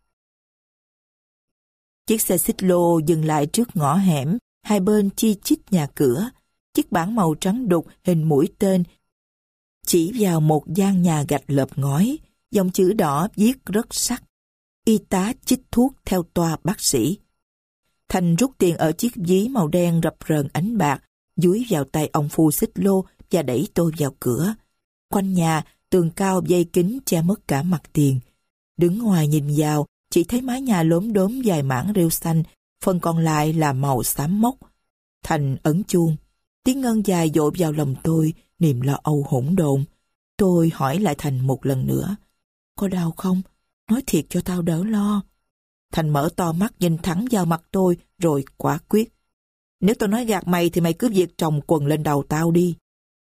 Chiếc xe xích lô dừng lại trước ngõ hẻm, hai bên chi chít nhà cửa. Chiếc bảng màu trắng đục hình mũi tên chỉ vào một gian nhà gạch lợp ngói, dòng chữ đỏ viết rất sắc: y tá chích thuốc theo toa bác sĩ. Thành rút tiền ở chiếc ví màu đen rập rờn ánh bạc, dúi vào tay ông phu xích lô và đẩy tôi vào cửa. Quanh nhà, tường cao dây kính che mất cả mặt tiền. Đứng ngoài nhìn vào, chỉ thấy mái nhà lốm đốm dài mảng rêu xanh, phần còn lại là màu xám mốc. Thành ấn chuông. Tiếng ngân dài dội vào lòng tôi, niềm lo âu hỗn độn. Tôi hỏi lại Thành một lần nữa: có đau không? Nói thiệt cho tao đỡ lo. Thành mở to mắt nhìn thẳng vào mặt tôi rồi quả quyết: nếu tao nói gạt mày thì mày cứ việc trồng quần lên đầu tao đi.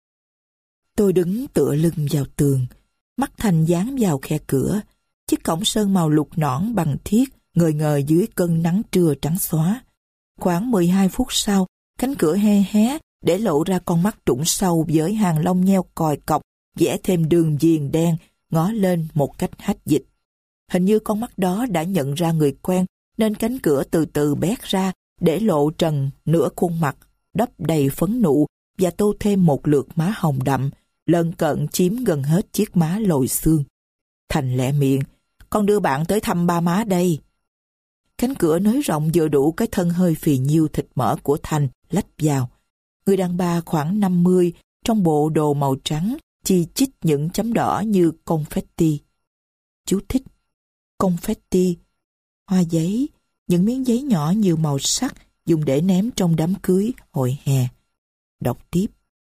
Tôi đứng tựa lưng vào tường, mắt Thành dán vào khe cửa. Chiếc cổng sơn màu lục nõn bằng thiết ngời ngời dưới cơn nắng trưa trắng xóa. Khoảng 12 phút sau, cánh cửa hé hé để lộ ra con mắt trũng sâu với hàng lông nheo còi cọc, vẽ thêm đường viền đen ngó lên một cách hách dịch. Hình như con mắt đó đã nhận ra người quen, nên cánh cửa từ từ bét ra để lộ trần nửa khuôn mặt đắp đầy phấn nụ và tô thêm một lượt má hồng đậm, lân cận chiếm gần hết chiếc má lồi xương. Thành lẹ miệng: con đưa bạn tới thăm ba má đây. Cánh cửa nới rộng vừa đủ cái thân hơi phì nhiêu thịt mỡ của Thành lách vào. Người đàn bà khoảng 50, trong bộ đồ màu trắng, chi chít những chấm đỏ như confetti. Chú thích: confetti, hoa giấy, những miếng giấy nhỏ nhiều màu sắc dùng để ném trong đám cưới hồi hè. Đọc tiếp.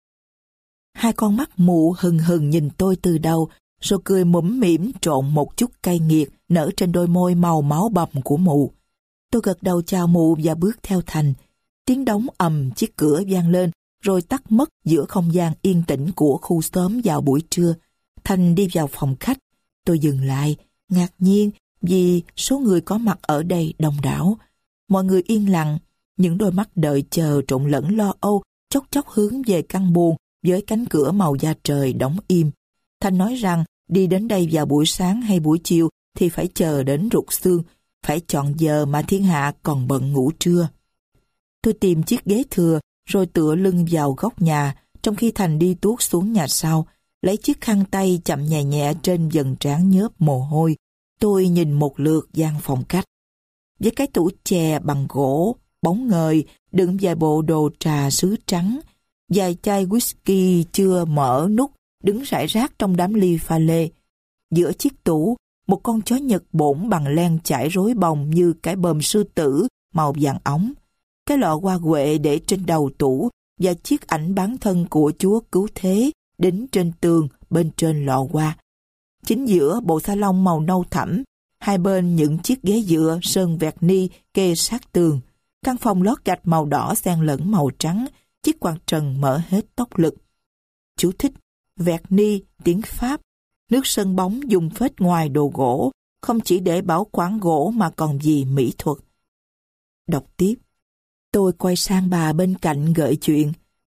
Hai con mắt mụ hừng hừng nhìn tôi từ đầu, rồi cười mũm mĩm trộn một chút cay nghiệt nở trên đôi môi màu máu bầm của mụ. Tôi gật đầu chào mụ và bước theo Thành. Tiếng đóng ầm chiếc cửa vang lên rồi tắt mất giữa không gian yên tĩnh của khu xóm vào buổi trưa. Thành đi vào phòng khách. Tôi dừng lại, ngạc nhiên vì số người có mặt ở đây đông đảo. Mọi người yên lặng, những đôi mắt đợi chờ trộn lẫn lo âu chốc chốc hướng về căn buồng với cánh cửa màu da trời đóng im. Thành nói rằng đi đến đây vào buổi sáng hay buổi chiều thì phải chờ đến rục xương, phải chọn giờ mà thiên hạ còn bận ngủ trưa. Tôi tìm chiếc ghế thừa rồi tựa lưng vào góc nhà, trong khi Thành đi tuốt xuống nhà sau, lấy chiếc khăn tay chậm nhẹ nhẹ trên dần trán nhớp mồ hôi. Tôi nhìn một lượt gian phòng khách. Với cái tủ chè bằng gỗ, bóng ngời, đựng vài bộ đồ trà sứ trắng, vài chai whisky chưa mở nút đứng rải rác trong đám ly pha lê. Giữa chiếc tủ, một con chó Nhật bổn bằng len chải rối bồng như cái bờm sư tử màu vàng óng. Cái lọ hoa huệ để trên đầu tủ và chiếc ảnh bán thân của Chúa Cứu Thế đính trên tường bên trên lọ hoa. Chính giữa bộ salon màu nâu thẫm, hai bên những chiếc ghế dựa sơn vẹt ni kê sát tường. Căn phòng lót gạch màu đỏ xen lẫn màu trắng, chiếc quạt trần mở hết tốc lực. Chú thích: vẹt ni, tiếng Pháp. Nước sơn bóng dùng phết ngoài đồ gỗ, không chỉ để bảo quản gỗ mà còn vì mỹ thuật. Đọc tiếp. Tôi quay sang bà bên cạnh gợi chuyện: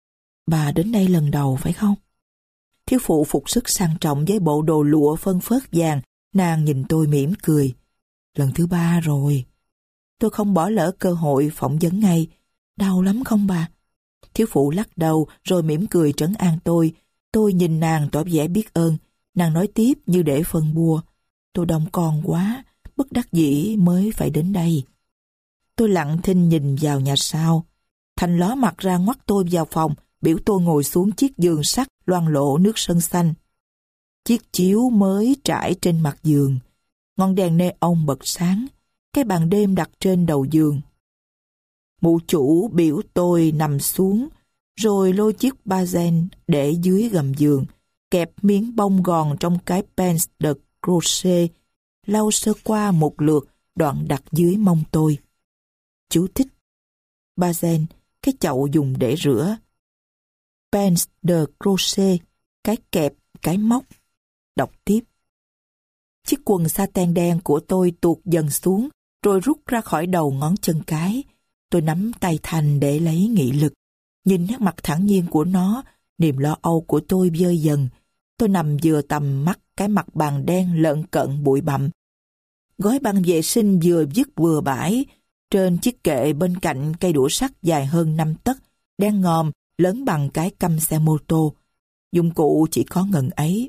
bà đến đây lần đầu phải không? Thiếu phụ phục sức sang trọng với bộ đồ lụa phơn phớt vàng, nàng nhìn tôi mỉm cười: lần thứ 3 rồi. Tôi không bỏ lỡ cơ hội phỏng vấn ngay: đau lắm không bà? Thiếu phụ lắc đầu rồi mỉm cười trấn an tôi. Tôi nhìn nàng tỏ vẻ biết ơn. Nàng nói tiếp như để phân bua. Tôi đông con quá, bất đắc dĩ mới phải đến đây. Tôi lặng thinh nhìn vào nhà sau. Thành ló mặt ra ngoắt tôi vào phòng, biểu tôi ngồi xuống chiếc giường sắt loang lổ nước sơn xanh. Chiếc chiếu mới trải trên mặt giường. Ngọn đèn neon bật sáng. Cái bàn đêm đặt trên đầu giường. Mụ chủ biểu tôi nằm xuống, rồi lôi chiếc ba-gen để dưới gầm giường, kẹp miếng bông gòn trong cái pants de crochet, lau sơ qua một lượt, đoạn đặt dưới mông tôi. Chú thích: ba-gen, cái chậu dùng để rửa. Pants de crochet, cái kẹp, cái móc. Đọc tiếp. Chiếc quần sa-ten đen của tôi tuột dần xuống, rồi rút ra khỏi đầu ngón chân cái. Tôi nắm tay Thành để lấy nghị lực. Nhìn nét mặt thản nhiên của nó, niềm lo âu của tôi vơi dần. Tôi nằm vừa tầm mắt cái mặt bàn đen lợn cận bụi bặm. Gói băng vệ sinh vừa dứt vừa bãi. Trên chiếc kệ bên cạnh cây đũa sắt dài hơn 5 tấc, đen ngòm, lớn bằng cái căm xe mô tô. Dụng cụ chỉ có ngần ấy.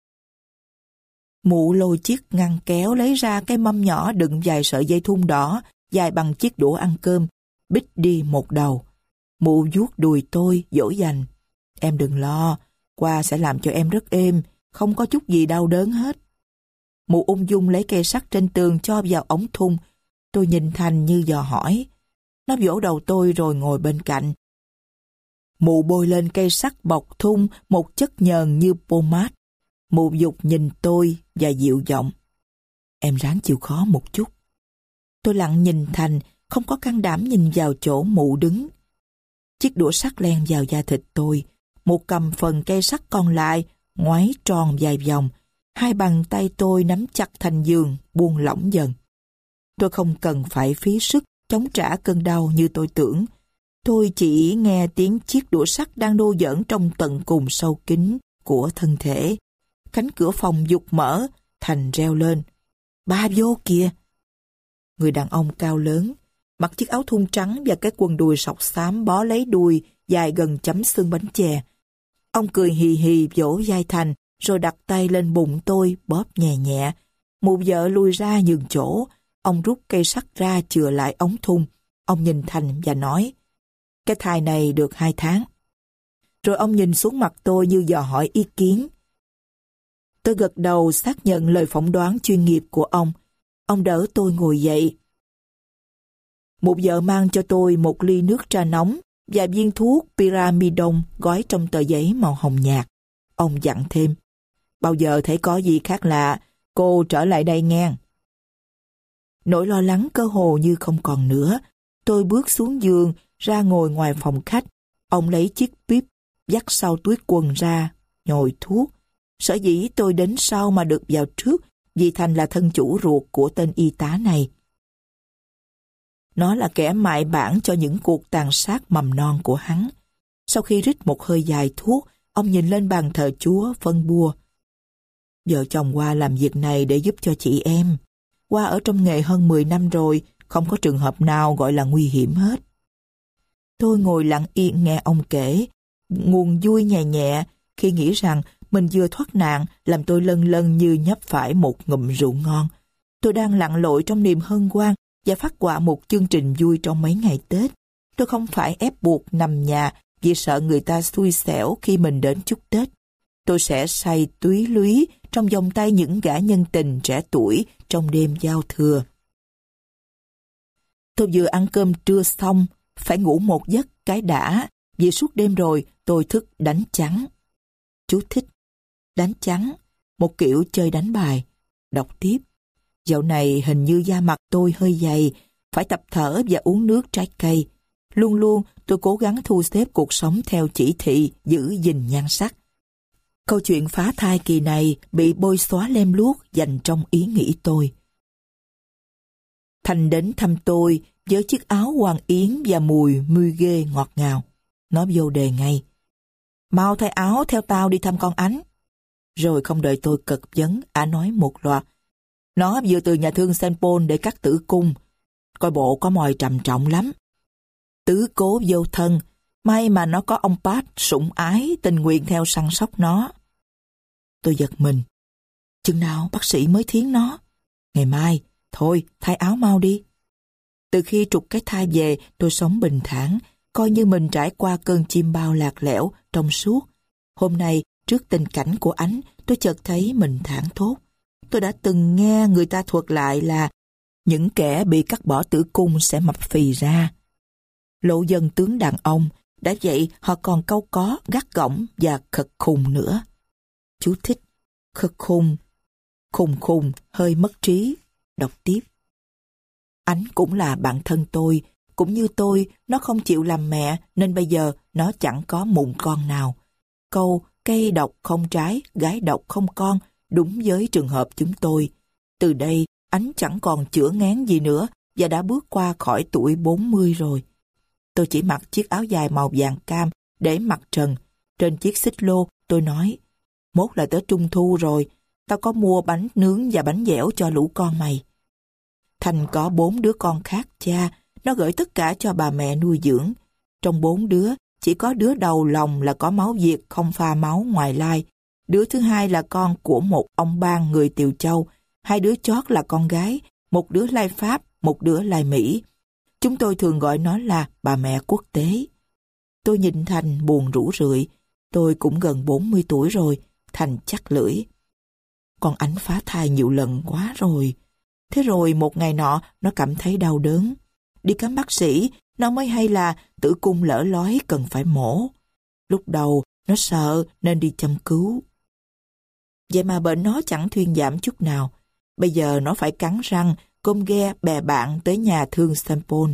Mụ lôi chiếc ngăn kéo lấy ra cái mâm nhỏ đựng vài sợi dây thun đỏ, dài bằng chiếc đũa ăn cơm, bít đi một đầu. Mụ vuốt đùi tôi, dỗ dành. Em đừng lo, qua sẽ làm cho em rất êm, không có chút gì đau đớn hết. Mụ ung dung lấy cây sắt trên tường cho vào ống thun. Tôi nhìn Thành như dò hỏi. Nó vỗ đầu tôi rồi ngồi bên cạnh. Mụ bôi lên cây sắt bọc thun một chất nhờn như pomade. Mụ dục nhìn tôi và dịu giọng. Em ráng chịu khó một chút. Tôi lặng nhìn Thành, không có can đảm nhìn vào chỗ mụ đứng. Chiếc đũa sắt len vào da thịt tôi. Mụ cầm phần cây sắt còn lại, ngoáy tròn vài vòng. Hai bàn tay tôi nắm chặt thành giường, buông lỏng dần. Tôi không cần phải phí sức chống trả cơn đau như tôi tưởng. Tôi chỉ nghe tiếng chiếc đũa sắt đang đô giỡn trong tận cùng sâu kín của thân thể. Cánh cửa phòng giục mở, Thành reo lên. Ba vô kìa! Người đàn ông cao lớn, mặc chiếc áo thun trắng và cái quần đùi sọc xám bó lấy đùi dài gần chấm xương bánh chè. Ông cười hì hì vỗ vai Thành, rồi đặt tay lên bụng tôi bóp nhẹ nhẹ. Mụ vợ lùi ra nhường chỗ. Ông rút cây sắt ra chừa lại ống thun. Ông nhìn Thành và nói, cái thai này được 2 tháng. Rồi ông nhìn xuống mặt tôi như dò hỏi ý kiến. Tôi gật đầu xác nhận lời phỏng đoán chuyên nghiệp của ông. Ông đỡ tôi ngồi dậy. Một vợ mang cho tôi một ly nước trà nóng và viên thuốc pyramidon gói trong tờ giấy màu hồng nhạt. Ông dặn thêm, bao giờ thấy có gì khác lạ, cô trở lại đây nghe. Nỗi lo lắng cơ hồ như không còn nữa. Tôi bước xuống giường, ra ngồi ngoài phòng khách. Ông lấy chiếc píp, dắt sau túi quần ra, nhồi thuốc. Sở dĩ tôi đến sau mà được vào trước, vì Thành là thân chủ ruột của tên y tá này. Nó là kẻ mại bản cho những cuộc tàn sát mầm non của hắn. Sau khi rít một hơi dài thuốc, ông nhìn lên bàn thờ Chúa phân bua. Vợ chồng Hoa làm việc này để giúp cho chị em. Hoa ở trong nghề hơn 10 năm rồi, không có trường hợp nào gọi là nguy hiểm hết. Tôi ngồi lặng yên nghe ông kể. Nguồn vui nhẹ nhẹ khi nghĩ rằng mình vừa thoát nạn làm tôi lân lân như nhấp phải một ngụm rượu ngon. Tôi đang lặn lội trong niềm hân hoan và phát họa một chương trình vui trong mấy ngày Tết. Tôi không phải ép buộc nằm nhà vì sợ người ta xui xẻo khi mình đến chúc Tết. Tôi sẽ say túy lúy trong vòng tay những gã nhân tình trẻ tuổi trong đêm giao thừa. Tôi vừa ăn cơm trưa xong, phải ngủ một giấc cái đã, vì suốt đêm rồi tôi thức đánh trắng. Chú thích: đánh trắng, một kiểu chơi đánh bài. Đọc tiếp: dạo này hình như da mặt tôi hơi dày, phải tập thở và uống nước trái cây. Luôn luôn tôi cố gắng thu xếp cuộc sống theo chỉ thị giữ gìn nhan sắc. Câu chuyện phá thai kỳ này bị bôi xóa lem luốc dành trong ý nghĩ tôi. Thành đến thăm tôi với chiếc áo hoàng yến và mùi mùi ghê ngọt ngào. Nó vô đề ngay: mau thay áo theo tao đi thăm con Ánh. Rồi không đợi tôi cật vấn, ả nói một loạt: nó vừa từ nhà thương Saint Paul để cắt tử cung, coi bộ có mồi trầm trọng lắm. Tứ cố vô thân, may mà nó có ông Pat sủng ái tình nguyện theo săn sóc nó. Tôi giật mình, Chừng nào bác sĩ mới thiến nó? Ngày mai. Thôi, thay áo mau đi. Từ khi trục cái thai về, tôi sống bình thản, coi như mình trải qua cơn chim bao lạc lẽo, trong suốt. Hôm nay, trước tình cảnh của Ánh, tôi chợt thấy mình thảng thốt. Tôi đã từng nghe người ta thuật lại là những kẻ bị cắt bỏ tử cung sẽ mập phì ra. Lộ dân tướng đàn ông, đã vậy họ còn cau có, gắt gỏng và khật khùng nữa. Chú thích: khật khùng, khùng, hơi mất trí. Đọc tiếp. Ánh cũng là bạn thân tôi, cũng như tôi, nó không chịu làm mẹ nên bây giờ nó chẳng có mụn con nào. Câu cây độc không trái, gái độc không con đúng với trường hợp chúng tôi. Từ đây, Ánh chẳng còn chữa ngán gì nữa và đã bước qua khỏi tuổi 40 rồi. Tôi chỉ mặc chiếc áo dài màu vàng cam để mặc trần. Trên chiếc xích lô, tôi nói, mốt là tới Trung Thu rồi, tao có mua bánh nướng và bánh dẻo cho lũ con mày. Thành có 4 đứa con khác cha, nó gửi tất cả cho bà mẹ nuôi dưỡng. Trong 4 đứa, chỉ có đứa đầu lòng là có máu Việt không pha máu ngoài lai. Đứa thứ hai là con của một ông bang người Tiều Châu. 2 đứa chót là con gái, một đứa lai Pháp, một đứa lai Mỹ. Chúng tôi thường gọi nó là bà mẹ quốc tế. Tôi nhìn Thành buồn rũ rượi. Tôi cũng gần 40 tuổi rồi. Thành chắc lưỡi. Con Ánh phá thai nhiều lần quá rồi. Thế rồi một ngày nọ nó cảm thấy đau đớn. Đi khám bác sĩ, nó mới hay là tử cung lở lói cần phải mổ. Lúc đầu nó sợ nên đi châm cứu. Vậy mà bệnh nó chẳng thuyên giảm chút nào. Bây giờ nó phải cắn răng, cơm ghe bè bạn tới nhà thương Saint Paul.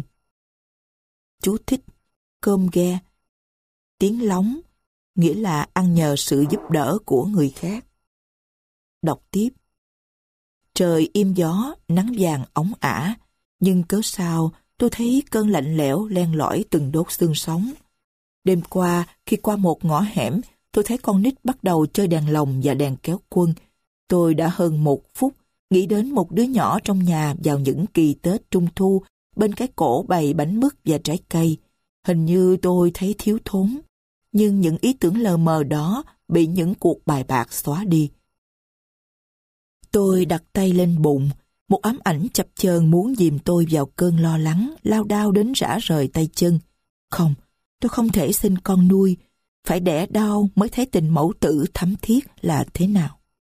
Chú thích: cơm ghe, tiếng lóng, nghĩa là ăn nhờ sự giúp đỡ của người khác. Đọc tiếp. Trời im gió, nắng vàng óng ả, nhưng cớ sao tôi thấy cơn lạnh lẽo len lỏi từng đốt xương sống. Đêm qua, khi qua một ngõ hẻm, tôi thấy con nít bắt đầu chơi đèn lồng và đèn kéo quân. Tôi đã hơn 1 phút nghĩ đến một đứa nhỏ trong nhà vào những kỳ Tết Trung Thu, bên cái cổ bày bánh mứt và trái cây. Hình như tôi thấy thiếu thốn, nhưng những ý tưởng lờ mờ đó bị những cuộc bài bạc xóa đi. Tôi đặt tay lên bụng, một ám ảnh chập chờn muốn dìm tôi vào cơn lo lắng, lao đao đến rã rời tay chân. Không, tôi không thể sinh con nuôi, phải đẻ đau mới thấy tình mẫu tử thắm thiết là thế nào.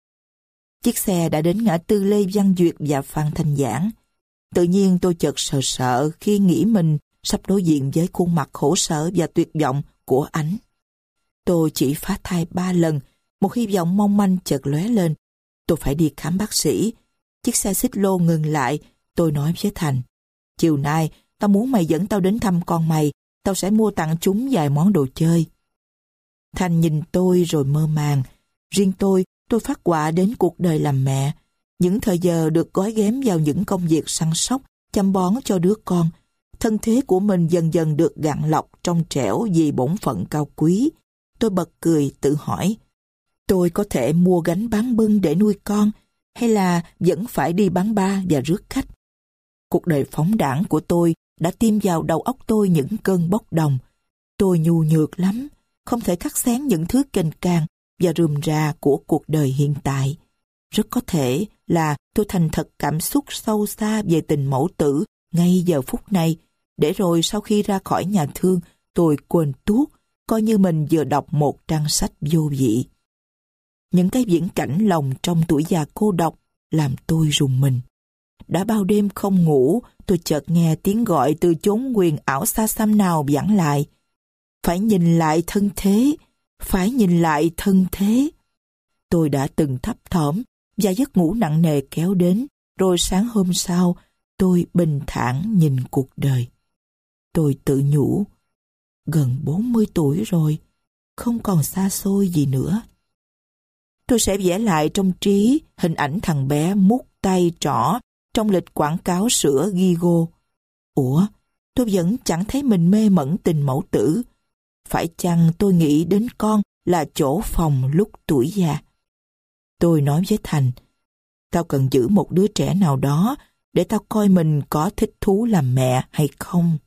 Chiếc xe đã đến ngã tư Lê Văn Duyệt và Phan Thanh Giảng. Tự nhiên tôi chợt sợ sợ khi nghĩ mình sắp đối diện với khuôn mặt khổ sở và tuyệt vọng của Ánh. Tôi chỉ phá thai 3 lần, một hy vọng mong manh chợt lóe lên. Tôi phải đi khám bác sĩ. Chiếc xe xích lô ngừng lại, tôi nói với Thành, chiều nay tao muốn mày dẫn tao đến thăm con mày, tao sẽ mua tặng chúng vài món đồ chơi. Thành nhìn tôi rồi mơ màng. Riêng tôi phát họa đến cuộc đời làm mẹ, những thời giờ được gói ghém vào những công việc săn sóc, chăm bón cho đứa con. Thân thế của mình dần dần được gạn lọc trong trẻo vì bổn phận cao quý. Tôi bật cười tự hỏi, tôi có thể mua gánh bán bưng để nuôi con, hay là vẫn phải đi bán ba và rước khách? Cuộc đời phóng đãng của tôi đã tiêm vào đầu óc tôi những cơn bốc đồng. Tôi nhu nhược lắm, không thể cắt xén những thứ kềnh càng và rườm rà của cuộc đời hiện tại. Rất có thể là tôi thành thật cảm xúc sâu xa về tình mẫu tử ngay giờ phút này, để rồi sau khi ra khỏi nhà thương, tôi quên tuốt, coi như mình vừa đọc một trang sách vô vị. Những cái viễn cảnh lòng trong tuổi già cô độc làm tôi rùng mình. Đã bao đêm không ngủ, tôi chợt nghe tiếng gọi từ chốn huyền ảo xa xăm nào vẳng lại. Phải nhìn lại thân thế, phải nhìn lại thân thế. Tôi đã từng thấp thỏm và giấc ngủ nặng nề kéo đến, rồi sáng hôm sau, tôi bình thản nhìn cuộc đời. Tôi tự nhủ, gần 40 tuổi rồi, không còn xa xôi gì nữa. Tôi sẽ vẽ lại trong trí hình ảnh thằng bé mút tay trỏ trong lịch quảng cáo sữa Gigo. Ủa, tôi vẫn chẳng thấy mình mê mẩn tình mẫu tử. Phải chăng tôi nghĩ đến con là chỗ phòng lúc tuổi già? Tôi nói với Thành, tao cần giữ một đứa trẻ nào đó để tao coi mình có thích thú làm mẹ hay không.